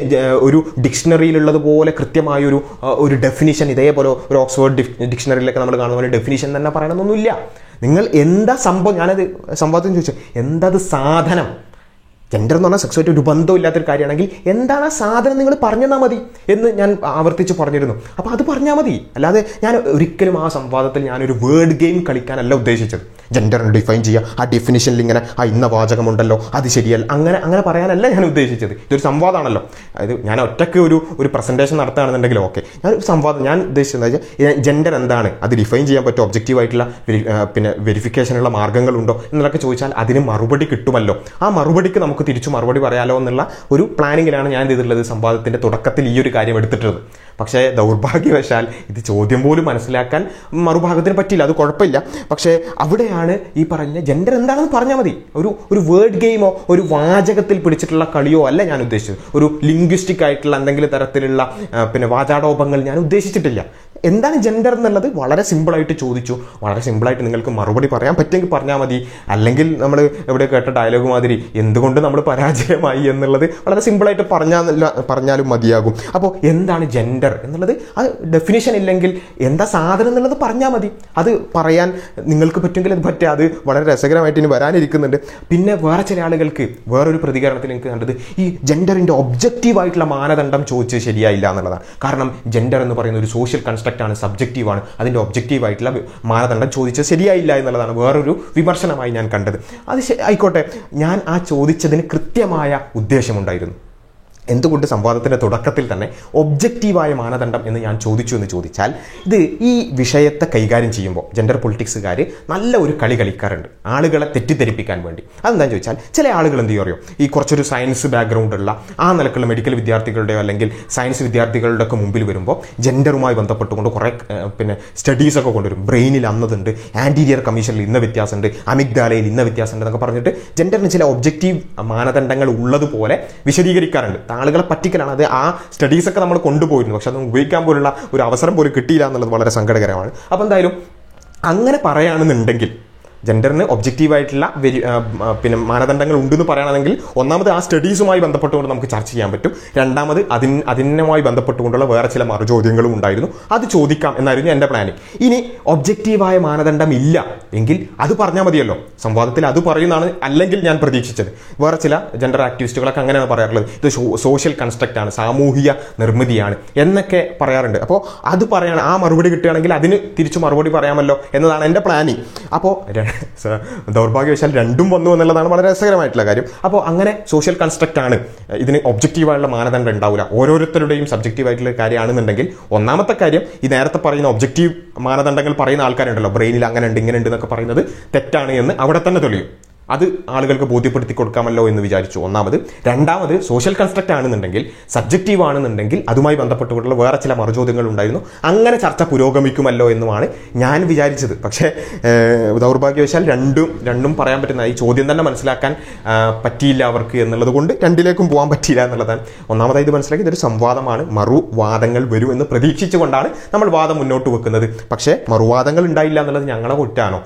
ഒരു ഡിക്ഷണറിയിലുള്ളതുപോലെ കൃത്യമായൊരു ഡെഫിനിഷൻ, ഇതേപോലെ ഒരു ഓക്സ്ഫോർഡ് ഡിക്ഷണറിയിലൊക്കെ നമ്മൾ കാണുന്ന പോലെ ഡെഫിനിഷൻ തന്നെ പറയണമെന്നൊന്നുമില്ല. നിങ്ങൾ എന്താ സംഭവം, ഞാനത് സംഭവത്തിന് ചോദിച്ചു, എന്താത് സാധനം? ജെൻഡർ എന്ന് പറഞ്ഞാൽ സെക്സുമായിട്ട് ഒരു ബന്ധമില്ലാത്തൊരു കാര്യമാണെങ്കിൽ എന്താണ് ആ സാധനം നിങ്ങൾ പറഞ്ഞാൽ മതി എന്ന് ഞാൻ ആവർത്തിച്ച് പറഞ്ഞിരുന്നു. അപ്പോൾ അത് പറഞ്ഞാൽ മതി. അല്ലാതെ ഞാൻ ഒരിക്കലും ആ സംവാദത്തിൽ ഞാനൊരു വേർഡ് ഗെയിം കളിക്കാനല്ല ഉദ്ദേശിച്ചത്. ജെൻഡറിനെ ഡിഫൈൻ ചെയ്യുക, ആ ഡെഫിനിഷനിൽ ഇങ്ങനെ ഇന്ന വാചകമുണ്ടല്ലോ അത് ശരിയല്ല, അങ്ങനെ പറയാനല്ല ഞാൻ ഉദ്ദേശിച്ചത്. ഇതൊരു സംവാദമാണല്ലോ. അതായത് ഞാൻ ഒറ്റയ്ക്ക് ഒരു പ്രസൻറ്റേഷൻ നടത്തുകയാണെന്നുണ്ടെങ്കിൽ ഓക്കെ, ഞാനൊരു സംവാദം, ഞാൻ ഉദ്ദേശിച്ചത് എന്താ വെച്ചാൽ ജെൻഡർ എന്താണ്, അത് ഡിഫൈൻ ചെയ്യാൻ പറ്റുമോ, ഒബ്ജക്റ്റീവായിട്ടുള്ള പിന്നെ വെരിഫിക്കേഷനുള്ള മാർഗ്ഗങ്ങളുണ്ടോ എന്നൊക്കെ ചോദിച്ചാൽ അതിന് മറുപടി കിട്ടുമല്ലോ. ആ മറുപടിക്ക് നമുക്ക് തിരിച്ചു മറുപടി പറയാലോ എന്നുള്ള ഒരു പ്ലാനിങ്ങിലാണ് ഞാൻ ചെയ്തിട്ടുള്ളത്. സംവാദത്തിന്റെ തുടക്കത്തിൽ ഈ ഒരു കാര്യം എടുത്തിട്ടുള്ളത്. പക്ഷേ ദൗർഭാഗ്യവശാൽ ഇത് ചോദ്യം പോലും മനസ്സിലാക്കാൻ മറുഭാഗത്തിന് പറ്റിയില്ല. അത് കുഴപ്പമില്ല. പക്ഷേ അവിടെയാണ് ഈ പറഞ്ഞ ജെൻഡർ എന്താണെന്ന് പറഞ്ഞാൽ മതി. ഒരു വേർഡ് ഗെയിമോ ഒരു വാചകത്തിൽ പിടിച്ചിട്ടുള്ള കളിയോ അല്ല ഞാൻ ഉദ്ദേശിച്ചത്. ഒരു ലിംഗ്വിസ്റ്റിക് ആയിട്ടുള്ള എന്തെങ്കിലും തരത്തിലുള്ള പിന്നെ വാചാടോപങ്ങൾ ഞാൻ ഉദ്ദേശിച്ചിട്ടില്ല. എന്താണ് ജെൻഡർ എന്നുള്ളത് വളരെ സിമ്പിളായിട്ട് ചോദിച്ചു. വളരെ സിമ്പിളായിട്ട് നിങ്ങൾക്ക് മറുപടി പറയാൻ പറ്റുമെങ്കിൽ പറഞ്ഞാൽ മതി. അല്ലെങ്കിൽ നമ്മൾ എവിടെ കേട്ട ഡയലോഗ് മാതിരി എന്തുകൊണ്ട് നമ്മൾ പരാജയമായി എന്നുള്ളത് വളരെ സിമ്പിളായിട്ട് പറഞ്ഞാലും മതിയാകും. അപ്പോൾ എന്താണ് ജെൻഡർ എന്നുള്ളത് ആ ഡെഫിനിഷൻ ഇല്ലെങ്കിൽ എന്താ സാധനം എന്നുള്ളത് പറഞ്ഞാൽ മതി. അത് പറയാൻ നിങ്ങൾക്ക് പറ്റുമെങ്കിൽ അത് പറ്റുക. അത് വളരെ രസകരമായിട്ട് ഇനി വരാനിരിക്കുന്നുണ്ട്. പിന്നെ വേറെ ചില ആളുകൾക്ക് വേറൊരു പ്രതികരണത്തിൽ എനിക്ക് കണ്ടത് ഈ ജെൻഡറിൻ്റെ ഒബ്ജക്റ്റീവായിട്ടുള്ള മാനദണ്ഡം ചോദിച്ചത് ശരിയായില്ല എന്നുള്ളതാണ്. കാരണം ജെൻഡർ എന്ന് പറയുന്ന ഒരു സോഷ്യൽ കൺസ്ട്രക്റ്റ് ആണ്, സബ്ജക്റ്റീവാണ്. അതിൻ്റെ ഒബ്ജക്റ്റീവായിട്ടുള്ള മാനദണ്ഡം ചോദിച്ചത് ശരിയായില്ല എന്നുള്ളതാണ് വേറൊരു വിമർശനമായി ഞാൻ കണ്ടത്. അത് ആയിക്കോട്ടെ, ഞാൻ ആ ചോദിച്ചതിന് കൃത്യമായ ഉദ്ദേശമുണ്ടായിരുന്നു. എന്തുകൊണ്ട് സംവാദത്തിൻ്റെ തുടക്കത്തിൽ തന്നെ ഒബ്ജക്റ്റീവായ മാനദണ്ഡം എന്ന് ഞാൻ ചോദിച്ചു എന്ന് ചോദിച്ചാൽ, ഇത് ഈ വിഷയത്തെ കൈകാര്യം ചെയ്യുമ്പോൾ ജെൻഡർ പൊളിറ്റിക്സുകാർ നല്ല ഒരു കളി കളിക്കാറുണ്ട് ആളുകളെ തെറ്റിദ്ധരിപ്പിക്കാൻ വേണ്ടി. അതെന്താണെന്ന് ചോദിച്ചാൽ, ചില ആളുകൾ എന്ത് ചെയ്യും, ഈ കുറച്ചൊരു സയൻസ് ബാക്ക്ഗ്രൗണ്ടുള്ള ആ നിലക്കുള്ള മെഡിക്കൽ വിദ്യാർത്ഥികളുടെയോ അല്ലെങ്കിൽ സയൻസ് വിദ്യാർത്ഥികളുടെ ഒക്കെ മുമ്പിൽ വരുമ്പോൾ ജെൻഡറുമായി ബന്ധപ്പെട്ടുകൊണ്ട് കുറേ പിന്നെ സ്റ്റഡീസൊക്കെ കൊണ്ടുവരും. ബ്രെയിനിൽ അന്നതുണ്ട്, ആൻറ്റീരിയർ കമ്മീഷനിൽ ഇന്ന വ്യത്യാസമുണ്ട്, അമിഗ്ഡാലയിൽ ഇന്ന വ്യത്യാസമുണ്ട് എന്നൊക്കെ പറഞ്ഞിട്ട് ജെൻഡറിന് ചില ഒബ്ജക്റ്റീവ് മാനദണ്ഡങ്ങൾ ഉള്ളതുപോലെ വിശദീകരിക്കാറുണ്ട്. ആളുകളെ പറ്റിക്കലാണ്. അത് ആ സ്റ്റഡീസൊക്കെ നമ്മൾ കൊണ്ടുപോയിരുന്നു, പക്ഷെ അത് ഉപയോഗിക്കാൻ പോലുള്ള ഒരു അവസരം പോലും കിട്ടിയില്ല എന്നുള്ളത് വളരെ സങ്കടകരമാണ്. അപ്പോൾ എന്തായാലും അങ്ങനെ പറയുകയാണെന്നുണ്ടെങ്കിൽ ജെൻഡറിന് ഒബ്ജക്റ്റീവായിട്ടുള്ള പിന്നെ മാനദണ്ഡങ്ങൾ ഉണ്ടെന്ന് പറയുകയാണെങ്കിൽ ഒന്നാമത് ആ സ്റ്റഡീസുമായി ബന്ധപ്പെട്ടുകൊണ്ട് നമുക്ക് ചർച്ച ചെയ്യാൻ പറ്റും. രണ്ടാമത് അതിനുമായി ബന്ധപ്പെട്ടുകൊണ്ടുള്ള വേറെ ചില മറുചോദ്യങ്ങളും ഉണ്ടായിരുന്നു. അത് ചോദിക്കാം എന്നായിരുന്നു എൻ്റെ പ്ലാനിങ്. ഇനി ഒബ്ജക്റ്റീവായ മാനദണ്ഡം ഇല്ല എങ്കിൽ അത് പറഞ്ഞാൽ മതിയല്ലോ. സംവാദത്തിൽ അത് പറയുന്നതാണ് അല്ലെങ്കിൽ ഞാൻ പ്രതീക്ഷിച്ചത്. വേറെ ചില ജെൻഡർ ആക്ടിവിസ്റ്റുകളൊക്കെ അങ്ങനെയാണ് പറയാറുള്ളത്. ഇത് സോഷ്യൽ കൺസ്ട്രക്റ്റ് ആണ്, സാമൂഹിക നിർമ്മിതിയാണ് എന്നൊക്കെ പറയാറുണ്ട്. അപ്പോൾ അത് പറയണം, ആ മറുപടി കിട്ടുകയാണെങ്കിൽ അതിന് തിരിച്ചു മറുപടി പറയാമല്ലോ എന്നതാണ് എൻ്റെ പ്ലാനിങ്. അപ്പോൾ ദൗർഭാഗ്യവശാൽ രണ്ടും വന്നു എന്നുള്ളതാണ് വളരെ രസകരമായിട്ടുള്ള കാര്യം. അപ്പോൾ അങ്ങനെ സോഷ്യൽ കൺസ്ട്രക്റ്റ് ആണ്, ഇതിന് ഒബ്ജക്റ്റീവായുള്ള മാനദണ്ഡം ഉണ്ടാവില്ല, ഓരോരുത്തരുടെയും സബ്ജക്റ്റീവായിട്ടുള്ള കാര്യമാണെന്നുണ്ടെങ്കിൽ ഒന്നാമത്തെ കാര്യം ഈ നേരത്തെ പറയുന്ന ഒബ്ജക്റ്റീവ് മാനദണ്ഡങ്ങൾ പറയുന്ന ആൾക്കാരുണ്ടല്ലോ, ബ്രെയിനിൽ അങ്ങനെ ഉണ്ട് ഇങ്ങനെ ഉണ്ട് എന്നൊക്കെ പറയുന്നത് തെറ്റാണ് എന്ന് അവിടെ തന്നെ തെളിയും. അത് ആളുകൾക്ക് ബോധ്യപ്പെടുത്തി കൊടുക്കാമല്ലോ എന്ന് വിചാരിച്ചു ഒന്നാമത്. രണ്ടാമത് സോഷ്യൽ കൺസ്ട്രക്റ്റ് ആണെന്നുണ്ടെങ്കിൽ, സബ്ജക്റ്റീവ് ആണെന്നുണ്ടെങ്കിൽ അതുമായി ബന്ധപ്പെട്ടുകൊണ്ടുള്ള വേറെ ചില മറുചോദ്യങ്ങൾ ഉണ്ടായിരുന്നു. അങ്ങനെ ചർച്ച പുരോഗമിക്കുമല്ലോ എന്നുമാണ് ഞാൻ വിചാരിച്ചത്. പക്ഷേ ദൗർഭാഗ്യവശാൽ രണ്ടും പറയാൻ പറ്റുന്ന ഈ ചോദ്യം തന്നെ മനസ്സിലാക്കാൻ പറ്റിയില്ല അവർക്ക് എന്നുള്ളത് കൊണ്ട് രണ്ടിലേക്കും പോകാൻ പറ്റിയില്ല എന്നുള്ളതാണ്. ഒന്നാമതായി ഇത് മനസ്സിലാക്കി ഇതൊരു സംവാദമാണ്, മറുവാദങ്ങൾ വരും എന്ന് പ്രതീക്ഷിച്ചുകൊണ്ടാണ് നമ്മൾ വാദം മുന്നോട്ട് വെക്കുന്നത്. പക്ഷേ മറുവാദങ്ങൾ ഉണ്ടായില്ല എന്നുള്ളത് ഞങ്ങളെ കുറ്റാണോ?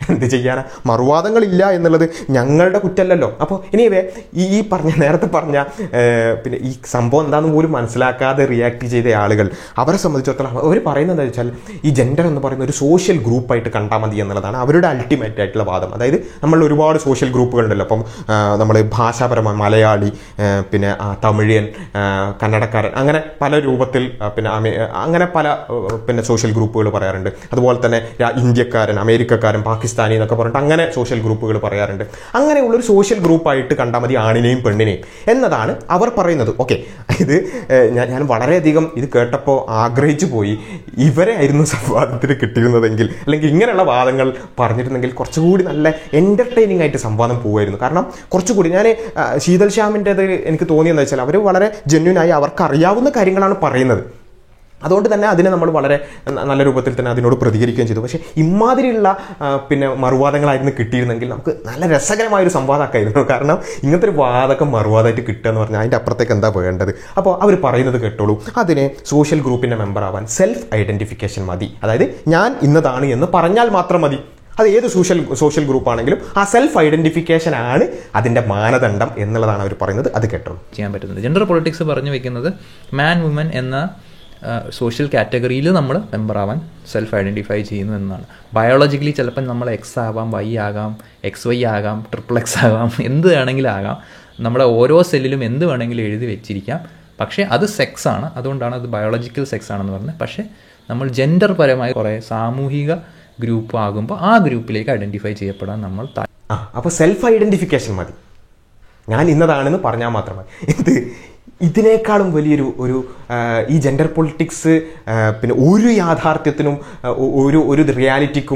എന്ത് ചെയ്യാനാ, മറുവാദങ്ങളില്ല എന്നുള്ളത് ഞങ്ങളുടെ കുറ്റമല്ലല്ലോ. അപ്പോൾ ഇനിവേ ഈ നേരത്തെ പറഞ്ഞ പിന്നെ ഈ സംഭവം എന്താണെന്ന് പോലും മനസ്സിലാക്കാതെ റിയാക്ട് ചെയ്ത ആളുകൾ, അവരെ സംബന്ധിച്ചിടത്തോളം അവർ പറയുന്നത് എന്താ വെച്ചാൽ ഈ ജെൻഡർ എന്ന് പറയുന്ന ഒരു സോഷ്യൽ ഗ്രൂപ്പായിട്ട് കണ്ടാൽ മതി എന്നുള്ളതാണ് അവരുടെ അൾട്ടിമേറ്റ് ആയിട്ടുള്ള വാദം. അതായത് നമ്മൾ ഒരുപാട് സോഷ്യൽ ഗ്രൂപ്പുകളുണ്ടല്ലോ. അപ്പം നമ്മൾ ഭാഷാപരമായി മലയാളി, പിന്നെ തമിഴിയൻ, കന്നഡക്കാരൻ, അങ്ങനെ പല രൂപത്തിൽ പിന്നെ അങ്ങനെ പല പിന്നെ സോഷ്യൽ ഗ്രൂപ്പുകൾ പറയാറുണ്ട്. അതുപോലെ തന്നെ ഇന്ത്യക്കാരൻ, അമേരിക്കക്കാരൻ, പാകിസ്ഥാനി എന്നൊക്കെ പറഞ്ഞിട്ട് അങ്ങനെ സോഷ്യൽ ഗ്രൂപ്പുകൾ പറയാറുണ്ട്. അങ്ങനെയുള്ളൊരു സോഷ്യൽ ഗ്രൂപ്പായിട്ട് കണ്ടാൽ മതി ആണിനെയും പെണ്ണിനെയും എന്നതാണ് അവർ പറയുന്നത്. ഓക്കെ, ഇത് ഞാൻ വളരെയധികം ഇത് കേട്ടപ്പോൾ ആഗ്രഹിച്ചു പോയി, ഇവരെ ആയിരുന്നു സംവാദത്തിന് കിട്ടിയിരുന്നതെങ്കിൽ, അല്ലെങ്കിൽ ഇങ്ങനെയുള്ള വാദങ്ങൾ പറഞ്ഞിരുന്നെങ്കിൽ കുറച്ചുകൂടി നല്ല എൻ്റർടൈനിങ് ആയിട്ട് സംവാദം പോകുമായിരുന്നു. കാരണം കുറച്ചുകൂടി ഞാൻ ശീതൽ ശ്യാമിൻ്റെത് എനിക്ക് തോന്നിയെന്ന് വെച്ചാൽ അവർ വളരെ ജെന്യൂനായി അവർക്ക് അറിയാവുന്ന കാര്യങ്ങളാണ് പറയുന്നത്. അതുകൊണ്ട് തന്നെ അതിനെ നമ്മൾ വളരെ നല്ല രൂപത്തിൽ തന്നെ അതിനോട് പ്രതികരിക്കുകയും ചെയ്തു. പക്ഷേ ഇമാതിരിയുള്ള പിന്നെ മറുവാദങ്ങളായിരുന്നു കിട്ടിയിരുന്നെങ്കിൽ നമുക്ക് നല്ല രസകരമായൊരു സംവാദമാക്കായിരുന്നു. കാരണം ഇങ്ങനത്തെ ഒരു വാദമൊക്കെ മറുവാദമായിട്ട് കിട്ടുക എന്ന് പറഞ്ഞാൽ അതിൻ്റെ അപ്പുറത്തേക്ക് എന്താ വേണ്ടത്? അപ്പോൾ അവർ പറയുന്നത് കേട്ടോളൂ. അതിന് സോഷ്യൽ ഗ്രൂപ്പിൻ്റെ മെമ്പർ ആവാൻ സെൽഫ് ഐഡൻറ്റിഫിക്കേഷൻ മതി. അതായത് ഞാൻ ഇന്നതാണ് എന്ന് പറഞ്ഞാൽ മാത്രം മതി. അത് ഏത് സോഷ്യൽ ഗ്രൂപ്പാണെങ്കിലും ആ സെൽഫ് ഐഡൻറ്റിഫിക്കേഷൻ ആണ് അതിൻ്റെ മാനദണ്ഡം എന്നുള്ളതാണ് അവർ പറയുന്നത്. അത് കേട്ടോളൂ. ചെയ്യാൻ പറ്റുന്നത് ജെൻഡർ പൊളിറ്റിക്സ് പറഞ്ഞു വെക്കുന്നത് മാൻ വുമൻ എന്ന സോഷ്യൽ കാറ്റഗറിയിൽ നമ്മൾ മെമ്പറാവാൻ സെൽഫ് ഐഡൻറ്റിഫൈ ചെയ്യുന്നു എന്നാണ്. ബയോളജിക്കലി ചിലപ്പോൾ നമ്മൾ എക്സ് ആവാം, വൈ ആകാം, XY ആകാം, XXX ആകാം, എന്ത് വേണമെങ്കിലും ആകാം. നമ്മുടെ ഓരോ സെല്ലിലും എന്ത് വേണമെങ്കിലും എഴുതി വെച്ചിരിക്കാം. പക്ഷേ അത് സെക്സാണ്, അതുകൊണ്ടാണ് അത് ബയോളജിക്കൽ സെക്സ് ആണെന്ന് പറഞ്ഞത്. പക്ഷേ നമ്മൾ ജെൻഡർ പരമായി കുറേ സാമൂഹിക ഗ്രൂപ്പ് ആകുമ്പോൾ ആ ഗ്രൂപ്പിലേക്ക് ഐഡൻറ്റിഫൈ ചെയ്യപ്പെടാൻ നമ്മൾ അപ്പോൾ സെൽഫ് ഐഡൻറ്റിഫിക്കേഷൻ മതി, ഞാൻ ഇന്നതാണെന്ന് പറഞ്ഞാൽ മാത്രം മതി. ഇതിനേക്കാളും വലിയൊരു ഈ ജെൻഡർ പൊളിറ്റിക്സ് പിന്നെ ഒരു യാഥാർത്ഥ്യത്തിനും ഒരു റിയാലിറ്റിക്കും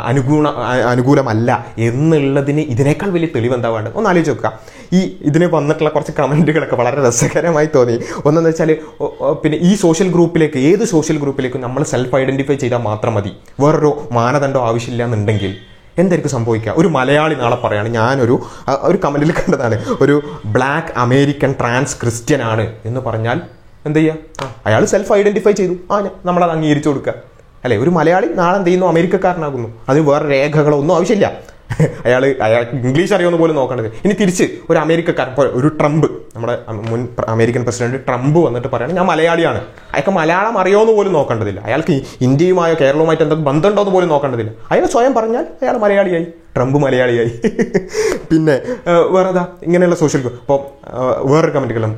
അനുകൂലമല്ല എന്നുള്ളതിന് ഇതിനേക്കാൾ വലിയ തെളിവ് എന്താ വേണ്ടത്? ഒന്ന് ആലോചിച്ച് നോക്കുക. ഇതിന് വന്നിട്ടുള്ള കുറച്ച് കമൻറ്റുകളൊക്കെ വളരെ രസകരമായി തോന്നി. ഒന്നെന്ന് വെച്ചാൽ പിന്നെ ഈ സോഷ്യൽ ഗ്രൂപ്പിലേക്ക്, ഏത് സോഷ്യൽ ഗ്രൂപ്പിലേക്കും നമ്മൾ സെൽഫ് ഐഡൻറ്റിഫൈ ചെയ്താൽ മാത്രം മതി, വേറൊരു മാനദണ്ഡം ആവശ്യമില്ല എന്നുണ്ടെങ്കിൽ എന്തായിരിക്കും സംഭവിക്കുക? ഒരു മലയാളി നാളെ പറയാണ്, ഞാനൊരു കമൻറ്റിൽ കണ്ടതാണ്, ഒരു ബ്ലാക്ക് അമേരിക്കൻ ട്രാൻസ് ക്രിസ്ത്യൻ ആണ് എന്ന് പറഞ്ഞാൽ എന്ത് ചെയ്യുക? അയാൾ സെൽഫ് ഐഡൻറ്റിഫൈ ചെയ്തു, നമ്മളത് അംഗീകരിച്ചു കൊടുക്കുക അല്ലേ? ഒരു മലയാളി നാളെ എന്ത് ചെയ്യുന്നു? അമേരിക്കക്കാരനാകുന്നു. അതിന് വേറെ രേഖകളോ ഒന്നും ആവശ്യമില്ല. അയാൾക്ക് ഇംഗ്ലീഷ് അറിയുമെന്ന് പോലും നോക്കേണ്ടത്. ഇനി തിരിച്ച് ഒരു അമേരിക്കക്കാരൻ, ഒരു ട്രംപ്, നമ്മുടെ മുൻ അമേരിക്കൻ പ്രസിഡന്റ് ട്രംപ് വന്നിട്ട് പറയുകയാണ് ഞാൻ മലയാളിയാണ്, അയാൾക്ക് മലയാളം അറിയുമെന്ന് പോലും നോക്കേണ്ടതില്ല, അയാൾക്ക് ഇന്ത്യയുമായോ കേരളവുമായിട്ട് എന്തൊക്കെ ബന്ധമുണ്ടോ എന്ന് പോലും നോക്കേണ്ടതില്ല. അയാൾ സ്വയം പറഞ്ഞാൽ അയാൾ മലയാളിയായി, ട്രംപ് മലയാളിയായി. പിന്നെ വേറെതാ ഇങ്ങനെയുള്ള സോഷ്യൽ. അപ്പോൾ വേറൊരു കമൻറ്റുകളും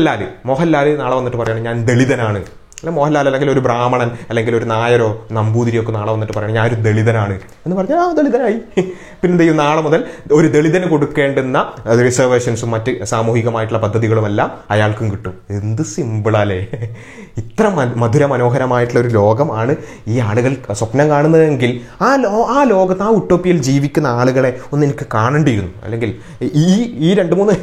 മോഹൻലാൽ നാളെ വന്നിട്ട് പറയുകയാണ് ഞാൻ ദളിതനാണ്, അല്ല മോഹൻലാൽ അല്ലെങ്കിൽ ഒരു ബ്രാഹ്മണൻ അല്ലെങ്കിൽ ഒരു നായരോ നമ്പൂതിരിയോ ഒക്കെ നാളെ വന്നിട്ട് പറയണം ഞാനൊരു ദളിതനാണ് എന്ന് പറഞ്ഞാൽ ദളിതനായി. പിന്നെ എന്ത് ചെയ്യും? നാളെ മുതൽ ഒരു ദളിതന് കൊടുക്കേണ്ടുന്ന റിസർവേഷൻസും മറ്റ് സാമൂഹികമായിട്ടുള്ള പദ്ധതികളുമെല്ലാം അയാൾക്കും കിട്ടും. എന്ത് സിമ്പിളല്ലേ! ഇത്ര മധുര മനോഹരമായിട്ടുള്ള ഒരു ലോകമാണ് ഈ ആളുകൾ സ്വപ്നം കാണുന്നതെങ്കിൽ ആ ലോകത്ത്, ആ ഉട്ടോപ്പിയയിൽ ജീവിക്കുന്ന ആളുകളെ ഒന്ന് എനിക്ക് കാണേണ്ടിയിരുന്നു. അല്ലെങ്കിൽ ഈ 2-3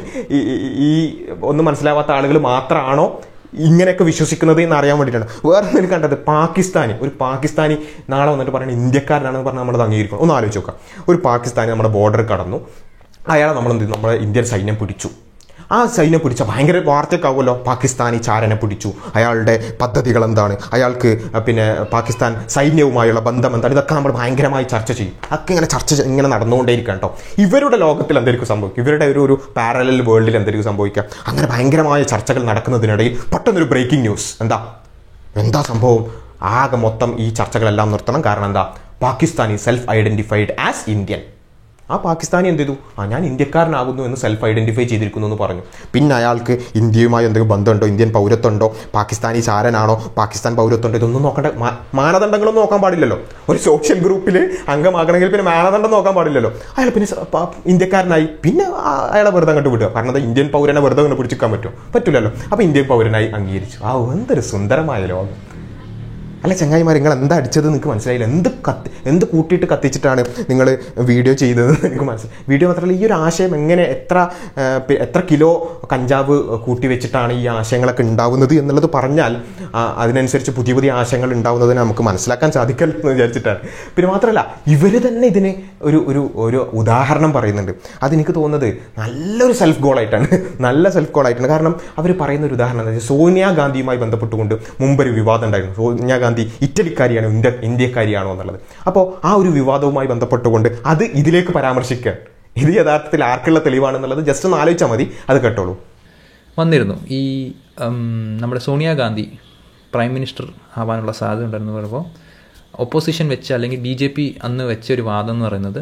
ഈ ഒന്നും മനസ്സിലാവാത്ത ആളുകൾ മാത്രമാണോ ഇങ്ങനെയൊക്കെ വിശ്വസിക്കുന്നത് എന്ന് അറിയാൻ വേണ്ടിയിട്ടാണ്. വേറെ ഒന്നും കണ്ടത് ഒരു പാകിസ്ഥാനി നാളെ വന്നിട്ട് പറയുന്നത് ഇന്ത്യക്കാരനാണെന്ന് പറഞ്ഞാൽ നമ്മളത് അംഗീകരിക്കണം. ഒന്ന് ആലോചിച്ച് നോക്കാം. ഒരു പാകിസ്ഥാനി നമ്മുടെ ബോർഡർ കടന്നു, അയാളെ നമ്മുടെ ഇന്ത്യൻ സൈന്യം പിടിച്ചു. ആ സൈന്യം പിടിച്ച ഭയങ്കര വാർത്തക്കാവുമല്ലോ, പാകിസ്ഥാനി ചാരനെ പിടിച്ചു, അയാളുടെ പദ്ധതികൾ എന്താണ്, അയാൾക്ക് പിന്നെ പാകിസ്ഥാൻ സൈന്യവുമായുള്ള ബന്ധം എന്താണ്, ഇതൊക്കെ നമ്മൾ ഭയങ്കരമായി ചർച്ച ചെയ്യും. അതൊക്കെ ഇങ്ങനെ നടന്നുകൊണ്ടേയിരിക്കാം കേട്ടോ. ഇവരുടെ ലോകത്തിൽ എന്തായിരിക്കും സംഭവിക്കുക? ഇവരുടെ ഒരു പാരലൽ വേൾഡിൽ എന്തായിരിക്കും സംഭവിക്കുക? അങ്ങനെ ഭയങ്കരമായ ചർച്ചകൾ നടക്കുന്നതിനിടയിൽ പെട്ടെന്നൊരു ബ്രേക്കിംഗ് ന്യൂസ്. എന്താ സംഭവം? ആകെ മൊത്തം ഈ ചർച്ചകളെല്ലാം നിർത്തണം. കാരണം എന്താ? Pakistani self identified as Indian. ആ പാകിസ്ഥാനി എന്ത് ചെയ്തു? ഞാൻ ഇന്ത്യക്കാരനാകുന്നു എന്ന് സെൽഫ് ഐഡൻറ്റിഫൈ ചെയ്തിരിക്കുന്നു എന്ന് പറഞ്ഞു. പിന്നെ അയാൾക്ക് ഇന്ത്യയുമായി എന്തെങ്കിലും ബന്ധമുണ്ടോ, ഇന്ത്യൻ പൗരത്വമുണ്ടോ, പാകിസ്ഥാനി ചാരനാണോ, പാകിസ്ഥാൻ പൗരത്വമുണ്ടോ, ഇതൊന്നും നോക്കേണ്ട. മാനദണ്ഡങ്ങളൊന്നും നോക്കാൻ പാടില്ലല്ലോ. ഒരു സോഷ്യൽ ഗ്രൂപ്പിൽ അംഗമാകണമെങ്കിൽ പിന്നെ മാനദണ്ഡം നോക്കാൻ പാടില്ലല്ലോ. അയാൾ പിന്നെ ഇന്ത്യക്കാരനായി, പിന്നെ അയാളെ വെറുതെ അങ്ങോട്ട് വിടുക. കാരണം എന്താ? ഇന്ത്യൻ പൗരനെ വെറുതെ അങ്ങോട്ട് പിടിച്ചിരിക്കാൻ പറ്റില്ലല്ലോ. അപ്പോൾ ഇന്ത്യൻ പൗരനായി അംഗീകരിച്ചു. എന്തൊരു സുന്ദരമായ ലോകം അല്ല ചങ്ങായിമാർ! നിങ്ങൾ എന്താ അടിച്ചത് നിങ്ങൾക്ക് മനസ്സിലായില്ല. എന്ത് കൂട്ടിയിട്ട് കത്തിച്ചിട്ടാണ് നിങ്ങൾ വീഡിയോ ചെയ്തതെന്ന് എനിക്ക് മനസ്സിലായി. വീഡിയോ മാത്രമല്ല, ഈ ഒരു ആശയം എങ്ങനെ എത്ര കിലോ കഞ്ചാവ് കൂട്ടി വെച്ചിട്ടാണ് ഈ ആശയങ്ങളൊക്കെ ഉണ്ടാവുന്നത് എന്നുള്ളത് പറഞ്ഞാൽ അതിനനുസരിച്ച് പുതിയ ആശയങ്ങൾ ഉണ്ടാവുന്നതിന് നമുക്ക് മനസ്സിലാക്കാൻ സാധിക്കല്ലോ എന്ന് വിചാരിച്ചിട്ടാണ്. പിന്നെ മാത്രമല്ല, ഇവർ തന്നെ ഇതിന് ഒരു ഉദാഹരണം പറയുന്നുണ്ട്. അതെനിക്ക് തോന്നുന്നത് നല്ലൊരു സെൽഫ് ഗോളായിട്ടാണ്. കാരണം അവർ പറയുന്ന ഒരു ഉദാഹരണം എന്താ വെച്ചാൽ, സോണിയാഗാന്ധിയുമായി ബന്ധപ്പെട്ടുകൊണ്ട് മുമ്പൊരു വിവാദം ഉണ്ടായിരുന്നു. സോണിയാഗാന്ധി സോണിയാഗാന്ധി ഇറ്റലിക്കാരിയാണോ ഇന്ത്യക്കാരിയാണോ എന്നുള്ളത്. അപ്പോൾ ആ ഒരു വിവാദവുമായി ബന്ധപ്പെട്ടുകൊണ്ട് അത് ഇതിലേക്ക് പരാമർശിക്കുക, ഇത് യഥാർത്ഥത്തിൽ ആർക്കുള്ള തെളിവാണെന്നുള്ളത് ജസ്റ്റ് ഒന്ന് ആലോചിച്ചാൽ മതി. അത് കേട്ടോളൂ. വന്നിരുന്നു ഈ നമ്മുടെ സോണിയാഗാന്ധി പ്രൈം മിനിസ്റ്റർ ആവാനുള്ള സാധ്യത ഉണ്ടെന്ന് പറയുമ്പോൾ ഒപ്പോസിഷൻ വെച്ച അല്ലെങ്കിൽ BJP അന്ന് വെച്ച ഒരു വാദം എന്ന് പറയുന്നത്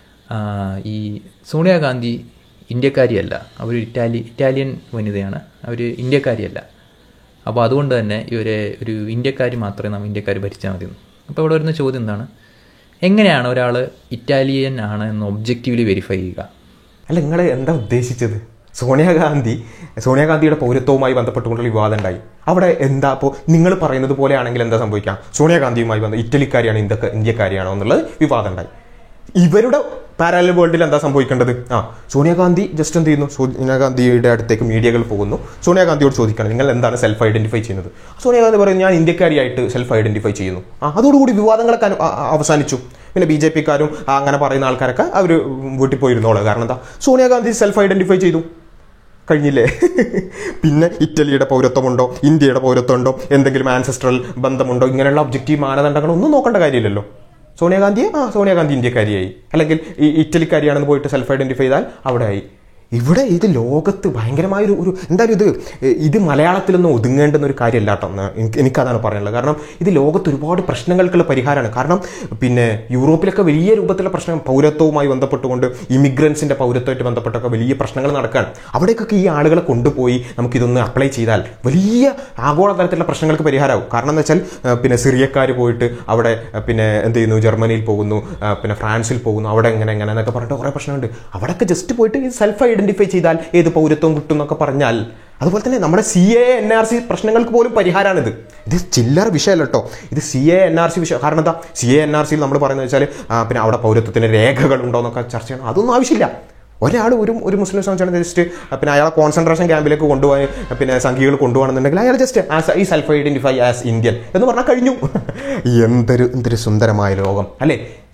ഈ സോണിയാഗാന്ധി ഇന്ത്യക്കാരിയല്ല, അവർ ഇറ്റാലിയൻ വനിതയാണ്, അവർ ഇന്ത്യക്കാരിയല്ല. അപ്പോൾ അതുകൊണ്ട് തന്നെ ഒരു ഇന്ത്യക്കാരി മാത്രമേ നമ്മൾ ഇന്ത്യക്കാർ ഭരിച്ചാൽ മതി. അപ്പോൾ ഇവിടെ വരുന്ന ചോദ്യം എന്താണ്, എങ്ങനെയാണ് ഒരാൾ ഇറ്റാലിയൻ ആണ് എന്ന് ഒബ്ജക്റ്റീവ്ലി വെരിഫൈ ചെയ്യുക? അല്ല, നിങ്ങൾ എന്താ ഉദ്ദേശിച്ചത്? സോണിയാഗാന്ധിയുടെ പൗരത്വവുമായി ബന്ധപ്പെട്ടുകൊണ്ടുള്ള വിവാദം ഉണ്ടായി. അവിടെ എന്താ ഇപ്പോൾ നിങ്ങൾ പറയുന്നത് പോലെയാണെങ്കിൽ എന്താ സംഭവിക്കാം? സോണിയാഗാന്ധിയുമായി ഇറ്റലിക്കാരിയാണോ ഇന്ത്യക്കാരിയാണോ എന്നുള്ളത് വിവാദം ഉണ്ടായി. ഇവരുടെ പാരലൽ വേൾഡിൽ എന്താ സംഭവിക്കേണ്ടത്? സോണിയാഗാന്ധി ജസ്റ്റ് എന്ത് ചെയ്യുന്നു, സോണിയാഗാന്ധിയുടെ അടുത്തേക്ക് മീഡിയകൾ പോകുന്നു, സോണിയാഗാന്ധിയോട് ചോദിക്കണം നിങ്ങൾ എന്താണ് സെൽഫ് ഐഡന്റിഫൈ ചെയ്യുന്നത്. സോണിയാഗാന്ധി പറയുന്നു ഞാൻ ഇന്ത്യക്കാരിയായിട്ട് സെൽഫ് ഐഡന്റിഫൈ ചെയ്യുന്നു. അതോടുകൂടി വിവാദങ്ങളൊക്കെ അവസാനിച്ചു. പിന്നെ BJPക്കാരും അങ്ങനെ പറയുന്ന ആൾക്കാരൊക്കെ അവർ വീട്ടിൽ പോയിരുന്നോളൂ. കാരണം എന്താ, സോണിയാഗാന്ധി സെൽഫ് ഐഡന്റിഫൈ ചെയ്തു, കഴിഞ്ഞില്ലേ? പിന്നെ ഇറ്റലിയുടെ പൗരത്വമുണ്ടോ, ഇന്ത്യയുടെ പൗരത്വമുണ്ടോ, എന്തെങ്കിലും ആൻസെസ്ട്രൽ ബന്ധമുണ്ടോ, ഇങ്ങനെയുള്ള ഒബ്ജക്റ്റീവ് മാനദണ്ഡങ്ങളൊന്നും നോക്കേണ്ട കാര്യമില്ലല്ലോ. സോണിയാഗാന്ധി ഇന്ത്യക്കാരിയായി, അല്ലെങ്കിൽ ഈ ഇറ്റലിക്കാരിയാണെന്ന് പോയിട്ട് സെൽഫ് ഐഡന്റിഫൈ ചെയ്താൽ അവിടെ ആയി. ഇവിടെ ഇത് ലോകത്ത് ഭയങ്കരമായൊരു എന്തായാലും ഇത് മലയാളത്തിലൊന്നും ഒതുങ്ങേണ്ടുന്ന ഒരു കാര്യമല്ല കേട്ടോ. എനിക്കതാണ് പറയാനുള്ളത്. കാരണം ഇത് ലോകത്ത് ഒരുപാട് പ്രശ്നങ്ങൾക്കുള്ള പരിഹാരമാണ്. കാരണം പിന്നെ യൂറോപ്പിലൊക്കെ വലിയ രൂപത്തിലുള്ള പ്രശ്നം പൗരത്വവുമായി ബന്ധപ്പെട്ടുകൊണ്ട് ഇമിഗ്രൻസിൻ്റെ പൗരത്വമായിട്ട് ബന്ധപ്പെട്ടൊക്കെ വലിയ പ്രശ്നങ്ങൾ നടക്കുകയാണ്. അവിടേക്കൊക്കെ ഈ ആളുകളെ കൊണ്ടുപോയി നമുക്കിതൊന്ന് അപ്ലൈ ചെയ്താൽ വലിയ ആഗോളതലത്തിലുള്ള പ്രശ്നങ്ങൾക്ക് പരിഹാരമാവും. കാരണം എന്ന് വെച്ചാൽ പിന്നെ സിറിയക്കാർ പോയിട്ട് അവിടെ പിന്നെ എന്ത് ചെയ്യുന്നു, ജർമ്മനിയിൽ പോകുന്നു, പിന്നെ ഫ്രാൻസിൽ പോകുന്നു, അവിടെ എങ്ങനെ എന്നൊക്കെ പറഞ്ഞിട്ട് കുറേ പ്രശ്നമുണ്ട്. അവിടെയൊക്കെ ജസ്റ്റ് പോയിട്ട് ഈ സെൽഫ് ഐഡന്റിഫൈ ചെയ്താൽ ഏത് പൗരത്വം കിട്ടും എന്നൊക്കെ പറഞ്ഞാൽ, അതുപോലെ തന്നെ നമ്മുടെ CAA NRC പ്രശ്നങ്ങൾക്ക് പോലും പരിഹാരമാണിത്. ഇത് ചില്ലറ വിഷയമല്ല കേട്ടോ, ഇത് CAA NRC വിഷയം. കാരണം എന്താ, CAA NRC നമ്മൾ പറയുന്നത് വെച്ചാൽ പിന്നെ അവിടെ പൗരത്വത്തിന് രേഖകൾ ഉണ്ടോ എന്നൊക്കെ ചർച്ച ചെയ്യണം. അതൊന്നും ആവശ്യമില്ല. ഒരാൾ ഒരു മുസ്ലിം സംബന്ധിച്ചാണ് ജസ്റ്റ് പിന്നെ അയാളെ കോൺസെൻട്രേഷൻ ക്യാമ്പിലേക്ക് കൊണ്ടുപോയി പിന്നെ സംഘികൾ കൊണ്ടുപോകണമെന്നുണ്ടെങ്കിൽ അയാൾ ജസ്റ്റ് ഈ സെൽഫ് ഐഡന്റിഫൈ ആസ് ഇന്ത്യൻ എന്ന് പറഞ്ഞാൽ കഴിഞ്ഞു. എന്തൊരു സുന്ദരമായ ലോകം അല്ലേ?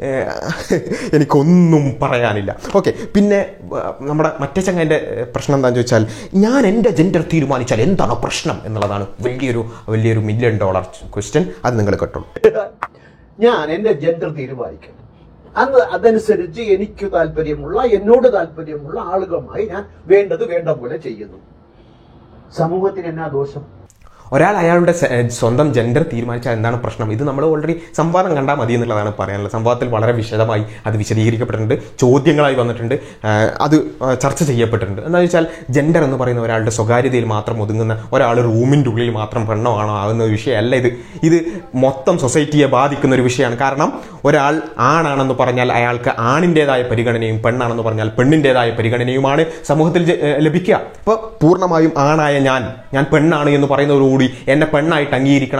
എനിക്കൊന്നും പറയാനില്ല. ഓക്കെ, പിന്നെ നമ്മുടെ മറ്റേ ചങ്ങൻ്റെ പ്രശ്നം എന്താണെന്ന് ചോദിച്ചാൽ, ഞാൻ എൻ്റെ ജെൻഡർ തീരുമാനിച്ചാൽ എന്താണ് പ്രശ്നം എന്നുള്ളതാണ് വലിയൊരു $1 മില്യൺ ക്വസ്റ്റ്യൻ. അത് നിങ്ങൾ കേട്ടോളൂ. ഞാൻ എൻ്റെ ജെൻഡർ തീരുമാനിക്കും, അന്ന് അതനുസരിച്ച് എനിക്ക് എന്നോട് താല്പര്യമുള്ള ആളുകളുമായി ഞാൻ വേണ്ട പോലെ ചെയ്യുന്നു. സമൂഹത്തിന് എന്നാ ദോഷം? ഒരാൾ അയാളുടെ സ്വന്തം ജെൻഡർ തീരുമാനിച്ചാൽ എന്താണ് പ്രശ്നം? ഇത് നമ്മൾ ഓൾറെഡി സംവാദം കണ്ടാൽ മതി എന്നുള്ളതാണ് പറയാനുള്ളത്. സംവാദത്തിൽ വളരെ വിശദമായി അത് വിശദീകരിക്കപ്പെട്ടിട്ടുണ്ട്, ചോദ്യങ്ങളായി വന്നിട്ടുണ്ട്, അത് ചർച്ച ചെയ്യപ്പെട്ടിട്ടുണ്ട്. എന്താണെന്ന് വെച്ചാൽ ജെൻഡർ എന്ന് പറയുന്ന ഒരാളുടെ സ്വകാര്യതയിൽ മാത്രം ഒതുങ്ങുന്ന, ഒരാൾ റൂമിൻ്റെ ഉള്ളിൽ മാത്രം പെണ്ണോ ആണോ ആകുന്ന ഒരു വിഷയമല്ല ഇത് മൊത്തം സൊസൈറ്റിയെ ബാധിക്കുന്ന ഒരു വിഷയമാണ്. കാരണം ഒരാൾ ആണാണെന്ന് പറഞ്ഞാൽ അയാൾക്ക് ആണിൻ്റെതായ പരിഗണനയും പെണ്ണാണെന്ന് പറഞ്ഞാൽ പെണ്ണിൻ്റെതായ പരിഗണനയും സമൂഹത്തിൽ ലഭിക്കുക. അപ്പോൾ പൂർണ്ണമായും ആണായ ഞാൻ പെണ്ണാണ് എന്ന് പറയുന്നതോടുകൂടി എന്നെ പെണ്ണായിട്ട്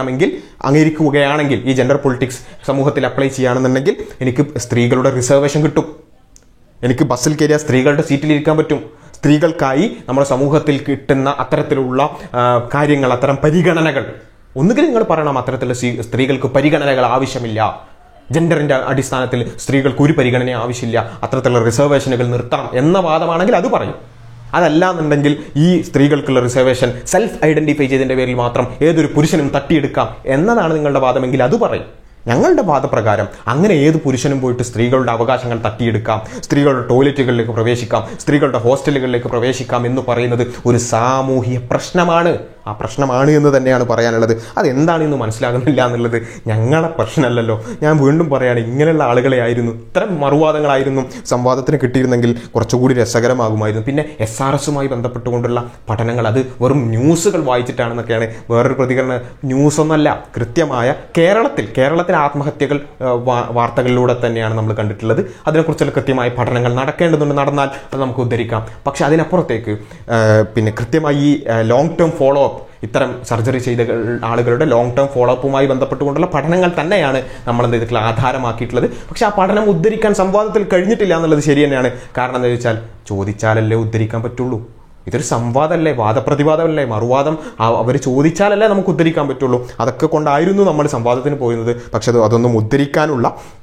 അംഗീകരിക്കുകയാണെങ്കിൽ ഈ ജെൻഡർ പൊളിറ്റിക്സ് സമൂഹത്തിൽ അപ്ലൈ ചെയ്യുകയാണെന്നുണ്ടെങ്കിൽ എനിക്ക് സ്ത്രീകളുടെ റിസർവേഷൻ കിട്ടും, എനിക്ക് ബസ്സിൽ കയറിയ സ്ത്രീകളുടെ സീറ്റിലിരിക്കാൻ പറ്റും. സ്ത്രീകൾക്കായി നമ്മുടെ സമൂഹത്തിൽ കിട്ടുന്ന അത്തരത്തിലുള്ള കാര്യങ്ങൾ, അത്തരം പരിഗണനകൾ, ഒന്നുകിൽ നിങ്ങൾ പറയണം അത്തരത്തിലുള്ള സ്ത്രീകൾക്ക് പരിഗണനകൾ ആവശ്യമില്ല, ജെൻഡറിൻ്റെ അടിസ്ഥാനത്തിൽ സ്ത്രീകൾക്ക് ഒരു പരിഗണന ആവശ്യമില്ല, അത്തരത്തിലുള്ള റിസർവേഷനുകൾ നിർത്തണം എന്ന വാദമാണെങ്കിൽ അത് പറയും. അതല്ല എന്നുണ്ടെങ്കിൽ ഈ സ്ത്രീകൾക്കുള്ള റിസർവേഷൻ സെൽഫ് ഐഡന്റിഫൈ ചെയ്തതിൻ്റെ പേരിൽ മാത്രം ഏതൊരു പുരുഷനും തട്ടിയെടുക്കാം എന്നതാണ് നിങ്ങളുടെ വാദമെങ്കിൽ അത് പറയും. ഞങ്ങളുടെ വാദപ്രകാരം അങ്ങനെ ഏത് പുരുഷനും പോയിട്ട് സ്ത്രീകളുടെ അവകാശങ്ങൾ തട്ടിയെടുക്കാം, സ്ത്രീകളുടെ ടോയ്ലറ്റുകളിലേക്ക് പ്രവേശിക്കാം, സ്ത്രീകളുടെ ഹോസ്റ്റലുകളിലേക്ക് പ്രവേശിക്കാം എന്ന് പറയുന്നത് ഒരു സാമൂഹ്യ പ്രശ്നമാണ്. ആ പ്രശ്നമാണ് എന്ന് തന്നെയാണ് പറയാനുള്ളത്. അതെന്താണെന്ന് മനസ്സിലാകുന്നില്ല എന്നുള്ളത് ഞങ്ങളുടെ പ്രശ്നമല്ലല്ലോ. ഞാൻ വീണ്ടും പറയുകയാണ്, ഇങ്ങനെയുള്ള ആളുകളെ ആയിരുന്നു, ഇത്തരം മറുവാദങ്ങളായിരുന്നു സംവാദത്തിന് കിട്ടിയിരുന്നെങ്കിൽ കുറച്ചുകൂടി രസകരമാകുമായിരുന്നു. പിന്നെ SRSുമായി ബന്ധപ്പെട്ടുകൊണ്ടുള്ള പഠനങ്ങൾ, അത് വെറും ന്യൂസുകൾ വായിച്ചിട്ടാണെന്നൊക്കെയാണ് വേറൊരു പ്രതികരണം. ന്യൂസൊന്നല്ല, കൃത്യമായ കേരളത്തിലെ ആത്മഹത്യകൾ വാർത്തകളിലൂടെ തന്നെയാണ് നമ്മൾ കണ്ടിട്ടുള്ളത്. അതിനെക്കുറിച്ചുള്ള കൃത്യമായ പഠനങ്ങൾ നടക്കേണ്ടതുണ്ട്, നടന്നാൽ അത് നമുക്ക് ഉദ്ധരിക്കാം. പക്ഷെ അതിനപ്പുറത്തേക്ക് പിന്നെ കൃത്യമായി ഈ ലോങ് ടേം ഫോളോ അപ്പ്, ഇത്തരം സർജറി ചെയ്ത ആളുകളുടെ ലോങ് ടേം ഫോളോ അപ്പുമായി ബന്ധപ്പെട്ടുകൊണ്ടുള്ള പഠനങ്ങൾ തന്നെയാണ് നമ്മൾ എന്ത് ചെയ്തിട്ടുള്ള ആധാരമാക്കിയിട്ടുള്ളത്. പക്ഷെ ആ പഠനം ഉദ്ധരിക്കാൻ സംവാദത്തിൽ കഴിഞ്ഞിട്ടില്ല എന്നുള്ളത് ശരി തന്നെയാണ്. കാരണം എന്താ വെച്ചാൽ ചോദിച്ചാലല്ലേ ഉദ്ധരിക്കാൻ പറ്റുള്ളൂ. ഇതൊരു സംവാദമല്ലേ, വാദപ്രതിവാദമല്ലേ, മറുവാദം അവർ ചോദിച്ചാലല്ലേ നമുക്ക് ഉദ്ധരിക്കാൻ പറ്റുള്ളൂ. അതൊക്കെ കൊണ്ടായിരുന്നു നമ്മൾ സംവാദത്തിന് പോയിരുന്നത്. പക്ഷെ അതൊന്നും ഉദ്ധരിക്കാനുള്ള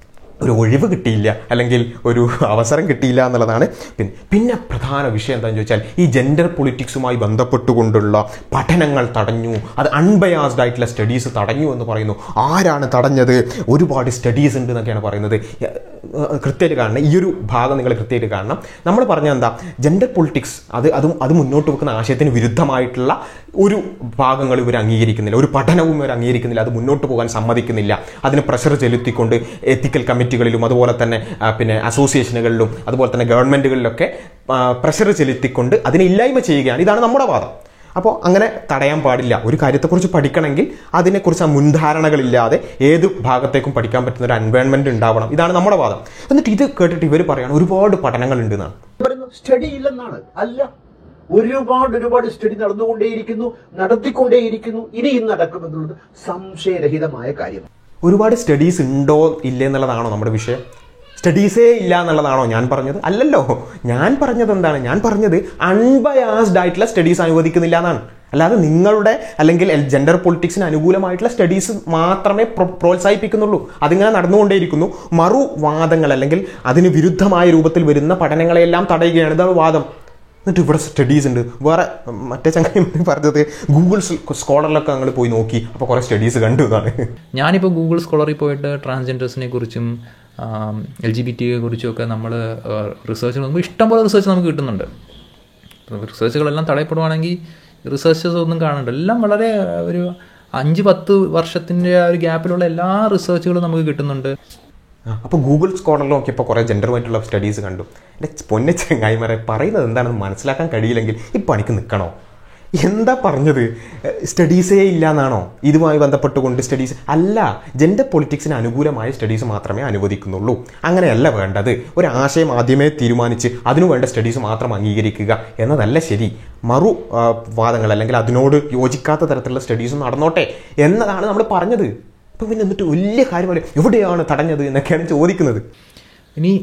ഒരു ഒഴിവ് കിട്ടിയില്ല, അല്ലെങ്കിൽ ഒരു അവസരം കിട്ടിയില്ല എന്നുള്ളതാണ്. പിന്നെ പ്രധാന വിഷയം എന്താണെന്ന് ചോദിച്ചാൽ ഈ ജെൻഡർ പൊളിറ്റിക്സുമായി ബന്ധപ്പെട്ടുകൊണ്ടുള്ള പഠനങ്ങൾ തടഞ്ഞു, അത് അൺബയാസ്ഡ് ആയിട്ടുള്ള സ്റ്റഡീസ് തടഞ്ഞു എന്ന് പറയുന്നു. ആരാണ് തടഞ്ഞത്? ഒരുപാട് സ്റ്റഡീസ് ഉണ്ട് എന്നൊക്കെയാണ് പറയുന്നത്. കൃത്യമായിട്ട് കാണണം, ഈ ഒരു ഭാഗം നിങ്ങൾ കൃത്യമായിട്ട് കാണണം. നമ്മൾ പറഞ്ഞ എന്താ, ജെൻഡർ പൊളിറ്റിക്സ് അത് മുന്നോട്ട് വെക്കുന്ന ആശയത്തിന് വിരുദ്ധമായിട്ടുള്ള ഒരു ഭാഗങ്ങൾ ഇവർ അംഗീകരിക്കുന്നില്ല, ഒരു പഠനവും ഇവർ അംഗീകരിക്കുന്നില്ല, അത് മുന്നോട്ട് പോകാൻ സമ്മതിക്കുന്നില്ല. അതിന് പ്രഷർ ചെലുത്തിക്കൊണ്ട് എത്തിക്കൽ കമ്മിറ്റികളിലും അതുപോലെ തന്നെ അസോസിയേഷനുകളിലും അതുപോലെ തന്നെ ഗവൺമെൻറ്റുകളിലൊക്കെ പ്രഷർ ചെലുത്തിക്കൊണ്ട് അതിനെ ഇല്ലായ്മ ചെയ്യുകയാണ്. ഇതാണ് നമ്മുടെ വാദം. അപ്പോൾ അങ്ങനെ തടയാൻ പാടില്ല. ഒരു കാര്യത്തെക്കുറിച്ച് പഠിക്കണമെങ്കിൽ അതിനെക്കുറിച്ച് മുൻധാരണകളില്ലാതെ ഏത് ഭാഗത്തേക്കും പഠിക്കാൻ പറ്റുന്ന ഒരു എൻവയോൺമെന്റ് ഉണ്ടാവണം. ഇതാണ് നമ്മുടെ വാദം. എന്നിട്ട് ഇത് കേട്ടിട്ട് ഇവർ പറയാണ് ഒരുപാട് പഠനങ്ങൾ ഉണ്ട് എന്നാണ്. സ്റ്റഡി ഇല്ലെന്നാണ്. അല്ല, ഒരുപാട് സ്റ്റഡി നടത്തിക്കൊണ്ടേയിരിക്കുന്നു, ഇനിയും നടക്കുമെന്നുള്ളത് സംശയരഹിതമായ കാര്യം. ഒരുപാട് സ്റ്റഡീസ് ഉണ്ടോ ഇല്ലേ എന്നുള്ളതാണോ നമ്മുടെ വിഷയം? സ്റ്റഡീസേ ഇല്ല എന്നുള്ളതാണോ ഞാൻ പറഞ്ഞത്? അല്ലല്ലോ. ഞാൻ പറഞ്ഞത് എന്താണ്? ഞാൻ പറഞ്ഞത് അൺബയാസ്ഡ് ആയിട്ടുള്ള സ്റ്റഡീസ് അനുവദിക്കുന്നില്ല എന്നാണ്. അല്ലാതെ നിങ്ങളുടെ അല്ലെങ്കിൽ ജെൻഡർ പൊളിറ്റിക്സിന് അനുകൂലമായിട്ടുള്ള സ്റ്റഡീസ് മാത്രമേ പ്രോത്സാഹിപ്പിക്കുന്നുള്ളൂ. അതിങ്ങനെ നടന്നുകൊണ്ടേയിരിക്കുന്നു. മറുവാദങ്ങൾ അല്ലെങ്കിൽ അതിന് വിരുദ്ധമായ രൂപത്തിൽ വരുന്ന പഠനങ്ങളെല്ലാം തടയുകയാണ്. ഇതാണ് വാദം. എന്നിട്ട് ഇവിടെ സ്റ്റഡീസ് ഉണ്ട്. വേറെ മറ്റേ ചങ്ങായി പറഞ്ഞത് ഗൂഗിൾ സ്കോളറിലൊക്കെ ഞങ്ങൾ പോയി നോക്കി, അപ്പോൾ കുറേ സ്റ്റഡീസ് കണ്ടു എന്നാണ്. ഞാനിപ്പോൾ ഗൂഗിൾ സ്കോളറിൽ പോയിട്ട് ട്രാൻസ്ജെൻഡേഴ്സിനെ കുറിച്ചും LGBT കുറിച്ചുമൊക്കെ നമ്മൾ റിസർച്ച് നോക്കുമ്പോൾ ഇഷ്ടംപോലെ റിസർച്ച് നമുക്ക് കിട്ടുന്നുണ്ട്. റിസർച്ചുകളെല്ലാം തടയപ്പെടുവാണെങ്കിൽ റിസർച്ചസ് ഒന്നും കാണണ്ട. എല്ലാം വളരെ ഒരു 5-10 വർഷത്തിൻ്റെ ഒരു ഗ്യാപ്പിലുള്ള എല്ലാ റിസർച്ചുകളും നമുക്ക് കിട്ടുന്നുണ്ട്. അപ്പോൾ ഗൂഗിൾ സ്കോളറിൽ നോക്കിയപ്പോൾ കുറേ ജെൻഡറുമായിട്ടുള്ള സ്റ്റഡീസ് കണ്ടു. എൻ്റെ പൊന്നെ ചങ്ങായിമാരെ, പറയുന്നത് എന്താണെന്ന് മനസ്സിലാക്കാൻ കഴിയില്ലെങ്കിൽ ഈ പണിക്ക് നിൽക്കണോ? എന്താ പറഞ്ഞത്? സ്റ്റഡീസേ ഇല്ല എന്നാണോ? ഇതുമായി ബന്ധപ്പെട്ടുകൊണ്ട് സ്റ്റഡീസ് അല്ല, ജെൻഡർ പൊളിറ്റിക്സിന് അനുകൂലമായ സ്റ്റഡീസ് മാത്രമേ അനുവദിക്കുന്നുള്ളൂ. അങ്ങനെയല്ല വേണ്ടത്. ഒരു ആശയം ആദ്യമേ തീരുമാനിച്ച് അതിനു വേണ്ട സ്റ്റഡീസ് മാത്രം അംഗീകരിക്കുക എന്നതല്ല ശരി. വാദങ്ങൾ അല്ലെങ്കിൽ അതിനോട് യോജിക്കാത്ത തരത്തിലുള്ള സ്റ്റഡീസും നടന്നോട്ടെ എന്നതാണ് നമ്മൾ പറഞ്ഞത്. അപ്പം പിന്നെ എന്നിട്ട് വലിയ കാര്യമല്ല, എവിടെയാണ് തടഞ്ഞത് എന്നൊക്കെയാണ് ചോദിക്കുന്നത്. ഇനി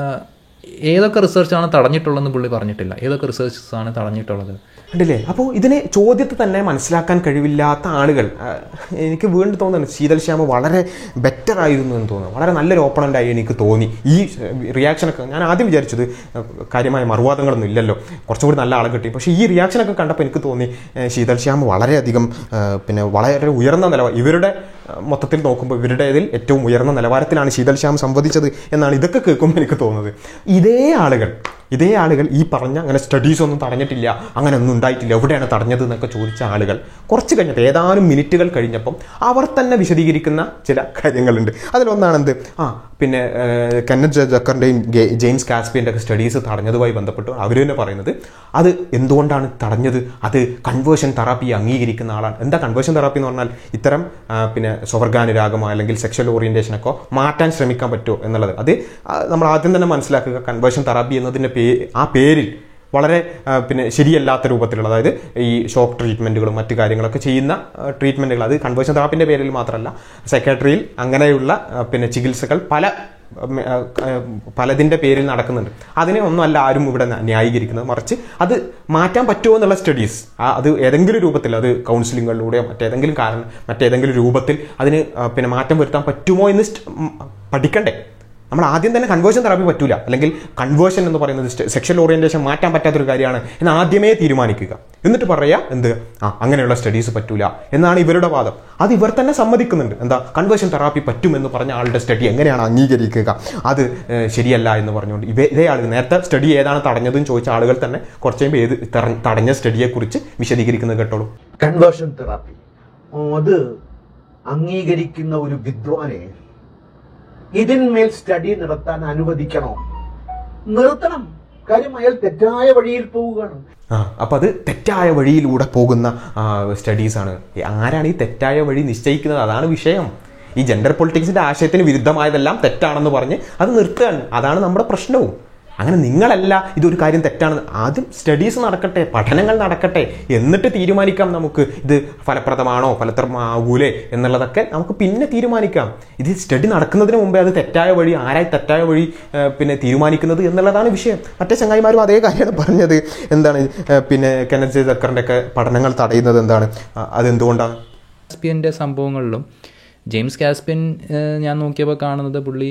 ഏതൊക്കെ റിസർച്ചാണ് തടഞ്ഞിട്ടുള്ളതെന്ന് പുള്ളി പറഞ്ഞിട്ടില്ല. ഏതൊക്കെ റിസർച്ചസ് ആണ് തടഞ്ഞിട്ടുള്ളത് ഉണ്ടല്ലേ? അപ്പോൾ ഇതിനെ ചോദ്യത്തെ തന്നെ മനസ്സിലാക്കാൻ കഴിവില്ലാത്ത ആളുകൾ, എനിക്ക് വീണ്ടും തോന്നുന്നു ശീതൽ ശ്യാമ വളരെ ബെറ്റർ ആയിരുന്നു എന്ന് തോന്നുന്നു. വളരെ നല്ലൊരു ഓപ്പണൻ്റായി എനിക്ക് തോന്നി. ഈ റിയാക്ഷനൊക്കെ ഞാൻ ആദ്യം വിചാരിച്ചത് കാര്യമായ മറുവാദങ്ങളൊന്നും ഇല്ലല്ലോ, കുറച്ചും കൂടി നല്ല ആളെ കിട്ടി. പക്ഷേ ഈ റിയാക്ഷനൊക്കെ കണ്ടപ്പോൾ എനിക്ക് തോന്നി ശീതൽ ശ്യാമ വളരെയധികം വളരെ ഉയർന്ന നിലവാരം, ഇവരുടെ മൊത്തത്തിൽ നോക്കുമ്പോൾ ഇവരുടെ ഇതിൽ ഏറ്റവും ഉയർന്ന നിലവാരത്തിലാണ് ശീതൽ ശ്യാം സംവദിച്ചത് എന്നാണ് ഇതൊക്കെ കേൾക്കുമ്പോൾ എനിക്ക് തോന്നുന്നത്. ഇതേ ആളുകൾ ഈ പറഞ്ഞ അങ്ങനെ സ്റ്റഡീസ് ഒന്നും തടഞ്ഞിട്ടില്ല, അങ്ങനെ ഒന്നും ഉണ്ടായിട്ടില്ല, എവിടെയാണ് തടഞ്ഞത് എന്നൊക്കെ ചോദിച്ച ആളുകൾ കുറച്ച് കഴിഞ്ഞപ്പോൾ ഏതാനും മിനിറ്റുകൾ കഴിഞ്ഞപ്പം അവർ തന്നെ വിശദീകരിക്കുന്ന ചില കാര്യങ്ങളുണ്ട്. അതിലൊന്നാണ് എന്ത്, പിന്നെ കെന്നത്ത് ജക്കറിൻ്റെയും ജെയിംസ് കാസ്പിയൻ്റെ ഒക്കെ സ്റ്റഡീസ് തടഞ്ഞതുമായി ബന്ധപ്പെട്ട് അവർ തന്നെ പറയുന്നത് അത് എന്തുകൊണ്ടാണ് തടഞ്ഞത്, അത് കൺവേർഷൻ തെറാപ്പി അംഗീകരിക്കുന്ന ആളാണ്. എന്താ കൺവേർഷൻ തെറാപ്പി എന്ന് പറഞ്ഞാൽ? ഇത്തരം സ്വവർഗാനുരാഗമോ അല്ലെങ്കിൽ സെക്ഷൽ ഓറിയൻറ്റേഷനൊക്കെ മാറ്റാൻ ശ്രമിക്കാൻ പറ്റുമോ എന്നുള്ളത്. അത് നമ്മൾ ആദ്യം തന്നെ മനസ്സിലാക്കുക. കൺവേർഷൻ തെറാപ്പി എന്നതിൻ്റെ ആ പേരിൽ വളരെ ശരിയല്ലാത്ത രൂപത്തിലുള്ള, അതായത് ഈ ഷോക്ക് ട്രീറ്റ്മെൻറ്റുകളും മറ്റു കാര്യങ്ങളൊക്കെ ചെയ്യുന്ന ട്രീറ്റ്മെൻറ്റുകൾ, അത് കൺവേർഷൻ തെറാപ്പിൻ്റെ പേരിൽ മാത്രമല്ല, സൈക്കാട്രിയിൽ അങ്ങനെയുള്ള ചികിത്സകൾ പലതിൻ്റെ പേരിൽ നടക്കുന്നുണ്ട്. അതിനെ ഒന്നുമല്ല ആരും ഇവിടെ ന്യായീകരിക്കുന്നത്, മറിച്ച് അത് മാറ്റാൻ പറ്റുമോ എന്നുള്ള സ്റ്റഡീസ്, അത് ഏതെങ്കിലും രൂപത്തിൽ, അത് കൗൺസിലിങ്ങുകളിലൂടെയോ മറ്റേതെങ്കിലും രൂപത്തിൽ അതിന് മാറ്റം വരുത്താൻ പറ്റുമോ എന്ന് പഠിക്കണ്ടേ. നമ്മൾ ആദ്യം തന്നെ കൺവേർഷൻ തെറാപ്പി പറ്റൂല, അല്ലെങ്കിൽ കൺവേർഷൻ എന്ന് പറയുന്നത് സെക്ഷൽ ഓറിയന്റേഷൻ മാറ്റാൻ പറ്റാത്തൊരു കാര്യമാണ് എന്ന് ആദ്യമേ തീരുമാനിക്കുക. എന്നിട്ട് പറയാ അങ്ങനെയുള്ള സ്റ്റഡീസ് പറ്റൂല എന്നാണ് ഇവരുടെ വാദം. അത് ഇവർ തന്നെ സമ്മതിക്കുന്നുണ്ട്. എന്താ, കൺവേർഷൻ തെറാപ്പി പറ്റുമെന്ന് പറഞ്ഞ ആളുടെ സ്റ്റഡി എങ്ങനെയാണ് അംഗീകരിക്കുക? അത് ശരിയല്ല എന്ന് പറഞ്ഞുകൊണ്ട് ഇതേ ആളുകൾ നേരത്തെ സ്റ്റഡി ഏതാണ് തടഞ്ഞതെന്ന് ചോദിച്ച ആളുകൾ തന്നെ കുറച്ച് കഴിയുമ്പോൾ ഏത് തടഞ്ഞ സ്റ്റഡിയെ കുറിച്ച് വിശദീകരിക്കുന്നത് കേട്ടോളൂ. കൺവേർഷൻ തെറാപ്പി അത് അംഗീകരിക്കുന്ന ഒരു വിദ്വാനെ ഇതിന്മേൽ സ്റ്റഡി നടത്താൻ അനുവദിക്കണോ? നിർത്തണം. കാര്യം അയാൾ തെറ്റായ വഴിയിൽ പോവുകയാണ്. അപ്പൊ അത് തെറ്റായ വഴിയിലൂടെ പോകുന്ന സ്റ്റഡീസാണ്. ആരാണ് ഈ തെറ്റായ വഴി നിശ്ചയിക്കുന്നത്? അതാണ് വിഷയം. ഈ ജെൻഡർ പൊളിറ്റിക്സിന്റെ ആശയത്തിന് വിരുദ്ധമായതെല്ലാം തെറ്റാണെന്ന് പറഞ്ഞ് അത് നിർത്തുകയാണ്. അതാണ് നമ്മുടെ പ്രശ്നവും. അങ്ങനെ നിങ്ങളല്ല ഇതൊരു കാര്യം തെറ്റാണ്, ആദ്യം സ്റ്റഡീസ് നടക്കട്ടെ, പഠനങ്ങൾ നടക്കട്ടെ, എന്നിട്ട് തീരുമാനിക്കാം നമുക്ക് ഇത് ഫലപ്രദമാണോ ഫലപ്രദമാകൂലേ എന്നുള്ളതൊക്കെ നമുക്ക് പിന്നെ തീരുമാനിക്കാം. ഇത് സ്റ്റഡി നടക്കുന്നതിന് മുമ്പേ അത് തെറ്റായ വഴി, ആരായി തെറ്റായ വഴി തീരുമാനിക്കുന്നത് എന്നുള്ളതാണ് വിഷയം. മറ്റേ ചങ്ങായിമാരും അതേ കാര്യമാണ് പറഞ്ഞത്. എന്താണ് കെന്നത്ത് ജക്കറിൻ്റെ ഒക്കെ പഠനങ്ങൾ തടയുന്നത് എന്താണ്, അതെന്തുകൊണ്ടാണ്? കാസ്പിയൻ്റെ സംഭവങ്ങളിലും ജെയിംസ് കാസ്പിയൻ ഞാൻ നോക്കിയപ്പോൾ കാണുന്നത് പുള്ളി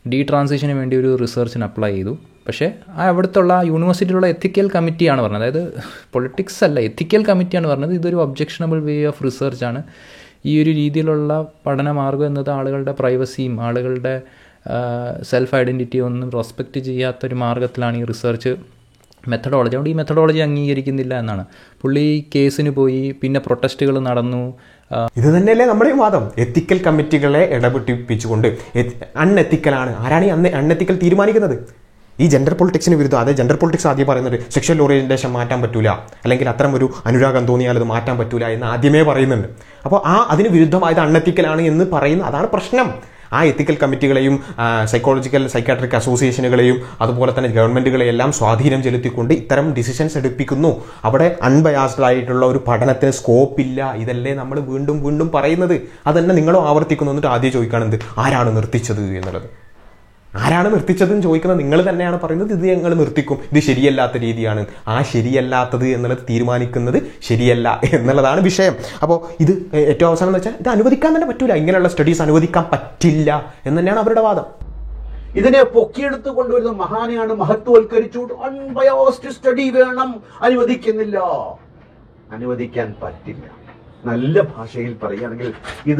ഡി ട്രാൻസിഷന് വേണ്ടി ഒരു റിസർച്ചിന് അപ്ലൈ ചെയ്തു. പക്ഷേ അവിടുത്തുള്ള യൂണിവേഴ്സിറ്റിയിലുള്ള എത്തിക്കൽ കമ്മിറ്റിയാണ് പറഞ്ഞത്, അതായത് പൊളിറ്റിക്സ് അല്ല, എത്തിക്കൽ കമ്മിറ്റിയാണ് പറഞ്ഞത് ഇതൊരു ഒബ്ജക്ഷണബിൾ വേ ഓഫ് റിസർച്ചാണ്. ഈ ഒരു രീതിയിലുള്ള പഠനമാർഗ്ഗം എന്നത് ആളുകളുടെ പ്രൈവസിയും ആളുകളുടെ സെൽഫ് ഐഡൻറ്റിറ്റി ഒന്നും റെസ്പെക്റ്റ് ചെയ്യാത്തൊരു മാർഗ്ഗത്തിലാണ് ഈ റിസർച്ച് മെത്തഡോളജി. അതുകൊണ്ട് ഈ മെത്തഡോളജി അംഗീകരിക്കുന്നില്ല എന്നാണ്. പുള്ളി കേസിന് പോയി, പിന്നെ പ്രൊട്ടസ്റ്റുകൾ നടന്നു. ഇത് തന്നെയല്ലേ നമ്മുടെയും വാദം. എത്തിക്കൽ കമ്മിറ്റികളെ ഇടപെട്ടിപ്പിച്ചുകൊണ്ട് അൺഎത്തിക്കലാണ്. ആരാണ് ഈ അൺഎത്തിക്കൽ തീരുമാനിക്കുന്നത്? ഈ ജെൻഡർ പൊളിറ്റിക്സിന് വിരുദ്ധം. അതായത് ജെൻഡർ പൊളിറ്റിക്സ് ആദ്യം പറയുന്നത് സെക്ഷൽ ഓറിയന്റേഷൻ മാറ്റാൻ പറ്റൂല, അല്ലെങ്കിൽ അത്തരം ഒരു അനുരാഗം തോന്നിയാൽ അത് മാറ്റാൻ പറ്റൂല എന്ന് ആദ്യമേ പറയുന്നുണ്ട്. അപ്പോൾ അതിന് വിരുദ്ധമായത് അൺഎത്തിക്കലാണ് എന്ന് പറയുന്ന അതാണ് പ്രശ്നം. ആ എത്തിക്കൽ കമ്മിറ്റികളെയും സൈക്കാട്രിക് അസോസിയേഷനുകളെയും അതുപോലെ തന്നെ ഗവൺമെൻറ്റുകളെയെല്ലാം സ്വാധീനം ചെലുത്തിക്കൊണ്ട് ഇത്തരം ഡിസിഷൻസ് എടുപ്പിക്കുന്നു. അവിടെ അൺബയാസ്ഡ് ആയിട്ടുള്ള ഒരു പഠനത്തിന് സ്കോപ്പില്ല. ഇതല്ലേ നമ്മൾ വീണ്ടും വീണ്ടും പറയുന്നത്. അതന്നെ നിങ്ങളും ആവർത്തിക്കുന്നു. എന്നിട്ട് ആദ്യം ചോദിക്കുകയാണെന്ത്, ആരാണ് നിർത്തിച്ചത് എന്നുള്ളത്. ആരാണ് നിർത്തിച്ചതെന്ന് ചോദിക്കുന്നത് നിങ്ങൾ തന്നെയാണ് പറയുന്നത്. ഇത് ഞങ്ങൾ നിർത്തിക്കും, ഇത് ശരിയല്ലാത്ത രീതിയാണ്. ആ ശരിയല്ലാത്തത് എന്നുള്ളത് തീരുമാനിക്കുന്നത് ശരിയല്ല എന്നുള്ളതാണ് വിഷയം. അപ്പോൾ ഇത് ഏറ്റവും അവസാനം എന്ന് വെച്ചാൽ ഇത് അനുവദിക്കാൻ തന്നെ പറ്റൂല, ഇങ്ങനെയുള്ള സ്റ്റഡീസ് അനുവദിക്കാൻ പറ്റില്ല എന്ന് തന്നെയാണ് അവരുടെ വാദം. ഇതിനെ പൊക്കിയെടുത്ത് കൊണ്ടുവരുന്ന മഹാനെയാണ് മഹത്വവൽക്കരിച്ചുകൊണ്ട് അൺബയാസ്ഡ് സ്റ്റഡി വേണം, അനുവദിക്കുന്നില്ല. അനുവദിക്കാൻ പറ്റില്ല. നല്ല ഭാഷയിൽ പറയുകയാണെങ്കിൽ ഇത്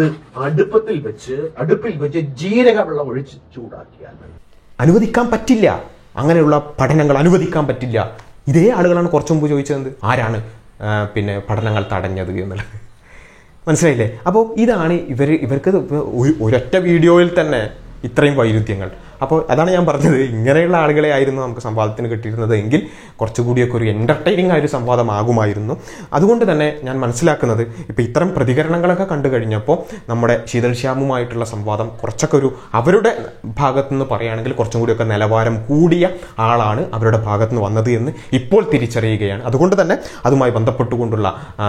അടുപ്പിൽ വെച്ച് ജീരക വെള്ളം ഒഴിച്ച് ചൂടാക്കിയാൽ അനുവദിക്കാൻ പറ്റില്ല. അങ്ങനെയുള്ള പഠനങ്ങൾ അനുവദിക്കാൻ പറ്റില്ല. ഇതേ ആളുകളാണ് കുറച്ചു മുമ്പ് ചോദിച്ചത് ആരാണ് പഠനങ്ങൾ തടഞ്ഞത് എന്നുള്ളത്. മനസ്സിലായില്ലേ? അപ്പോൾ ഇതാണ് ഇവർക്ക് ഒരൊറ്റ വീഡിയോയിൽ തന്നെ ഇത്രയും വൈരുദ്ധ്യങ്ങൾ. അപ്പോൾ അതാണ് ഞാൻ പറഞ്ഞത്, ഇങ്ങനെയുള്ള ആളുകളെ ആയിരുന്നു നമുക്ക് സംവാദത്തിന് കിട്ടിയിരുന്നത് എങ്കിൽ കുറച്ചുകൂടിയൊക്കെ ഒരു എൻ്റർടൈനിങ് ആയൊരു സംവാദമാകുമായിരുന്നു. അതുകൊണ്ട് തന്നെ ഞാൻ മനസ്സിലാക്കുന്നത് ഇപ്പോൾ ഇത്തരം പ്രതികരണങ്ങളൊക്കെ കണ്ടു കഴിഞ്ഞപ്പോൾ നമ്മുടെ ശീതൾ ശ്യാമുമായിട്ടുള്ള സംവാദം കുറച്ചൊക്കെ ഒരു അവരുടെ ഭാഗത്തുനിന്ന് പറയുകയാണെങ്കിൽ കുറച്ചും കൂടിയൊക്കെ നിലവാരം കൂടിയ ആളാണ് അവരുടെ ഭാഗത്തുനിന്ന് വന്നത് എന്ന് ഇപ്പോൾ തിരിച്ചറിയുകയാണ്. അതുകൊണ്ട് തന്നെ അതുമായി ബന്ധപ്പെട്ടുകൊണ്ടുള്ള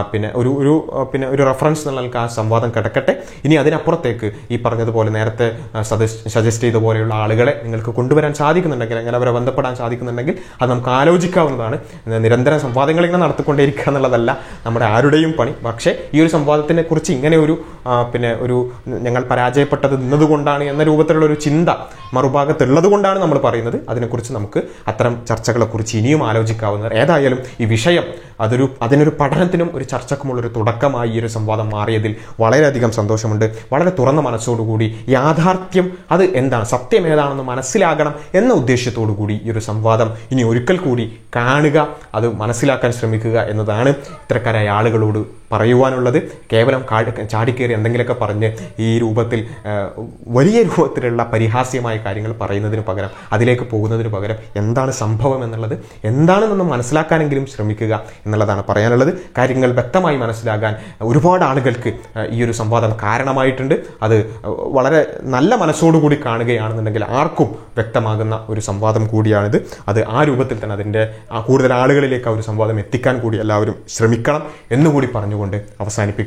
ഒരു റെഫറൻസ് എന്നുള്ള ആ സംവാദം കിടക്കട്ടെ. ഇനി അതിനപ്പുറത്തേക്ക് ഈ പറഞ്ഞതുപോലെ നേരത്തെ സജസ്റ്റ് ചെയ്ത പോലെയുള്ള ആളുകളെ നിങ്ങൾക്ക് കൊണ്ടുവരാൻ സാധിക്കുന്നുണ്ടെങ്കിൽ, അങ്ങനെ അവരെ ബന്ധപ്പെടാൻ സാധിക്കുന്നുണ്ടെങ്കിൽ അത് നമുക്ക് ആലോചിക്കാവുന്നതാണ്. നിരന്തരം സംവാദങ്ങൾ ഇങ്ങനെ നടത്തിക്കൊണ്ടേയിരിക്കുക എന്നുള്ളതല്ല നമ്മുടെ ആരുടെയും പണി. പക്ഷേ ഈ ഒരു സംവാദത്തിനെ കുറിച്ച് ഇങ്ങനെ ഒരു ഞങ്ങൾ പരാജയപ്പെട്ടത് നിന്നതുകൊണ്ടാണ് എന്ന രൂപത്തിലുള്ള ഒരു ചിന്ത മറുഭാഗത്തുള്ളത് കൊണ്ടാണ് നമ്മൾ പറയുന്നത്. അതിനെക്കുറിച്ച് നമുക്ക് അത്തരം ചർച്ചകളെക്കുറിച്ച് ഇനിയും ആലോചിക്കാവുന്നത്. ഏതായാലും ഈ വിഷയം അതിനൊരു പഠനത്തിനും ഒരു ചർച്ചക്കുമുള്ളൊരു തുടക്കമായി ഈ ഒരു സംവാദം മാറിയതിൽ വളരെയധികം സന്തോഷമുണ്ട്. വളരെ തുറന്ന മനസ്സോടുകൂടി യാഥാർത്ഥ്യം അത് എന്താണ്, സത്യം ഏതാണെന്ന് മനസ്സിലാകണം എന്ന ഉദ്ദേശ്യത്തോടു കൂടി ഈ ഒരു സംവാദം ഇനി ഒരിക്കൽ കൂടി കാണുക, അത് മനസ്സിലാക്കാൻ ശ്രമിക്കുക എന്നതാണ് ഇത്തരക്കാരായ ആളുകളോട് പറയുവാനുള്ളത്. കേവലം ചാടിക്കേറി എന്തെങ്കിലുമൊക്കെ പറഞ്ഞ് ഈ രൂപത്തിൽ വലിയ രൂപത്തിലുള്ള പരിഹാസ്യമായ കാര്യങ്ങൾ പറയുന്നതിന് പകരം, അതിലേക്ക് പോകുന്നതിന് പകരം എന്താണ് സംഭവം എന്നുള്ളത് എന്താണെന്നൊന്ന് മനസ്സിലാക്കാനെങ്കിലും ശ്രമിക്കുക എന്നുള്ളതാണ് പറയാനുള്ളത്. കാര്യങ്ങൾ വ്യക്തമായി മനസ്സിലാകാൻ ഒരുപാട് ആളുകൾക്ക് ഈ ഒരു സംവാദം കാരണമായിട്ടുണ്ട്. അത് വളരെ നല്ല മനസ്സോടുകൂടി കാണുകയാണെന്നുണ്ടെങ്കിൽ ആർക്കും വ്യക്തമാകുന്ന ഒരു സംവാദം കൂടിയാണിത്. അത് ആ രൂപത്തിൽ തന്നെ അതിൻ്റെ കൂടുതൽ ആളുകളിലേക്ക് ആ ഒരു സംവാദം എത്തിക്കാൻ കൂടി എല്ലാവരും ശ്രമിക്കണം എന്നുകൂടി പറഞ്ഞുകൊണ്ട് അവസാനിപ്പിക്കും.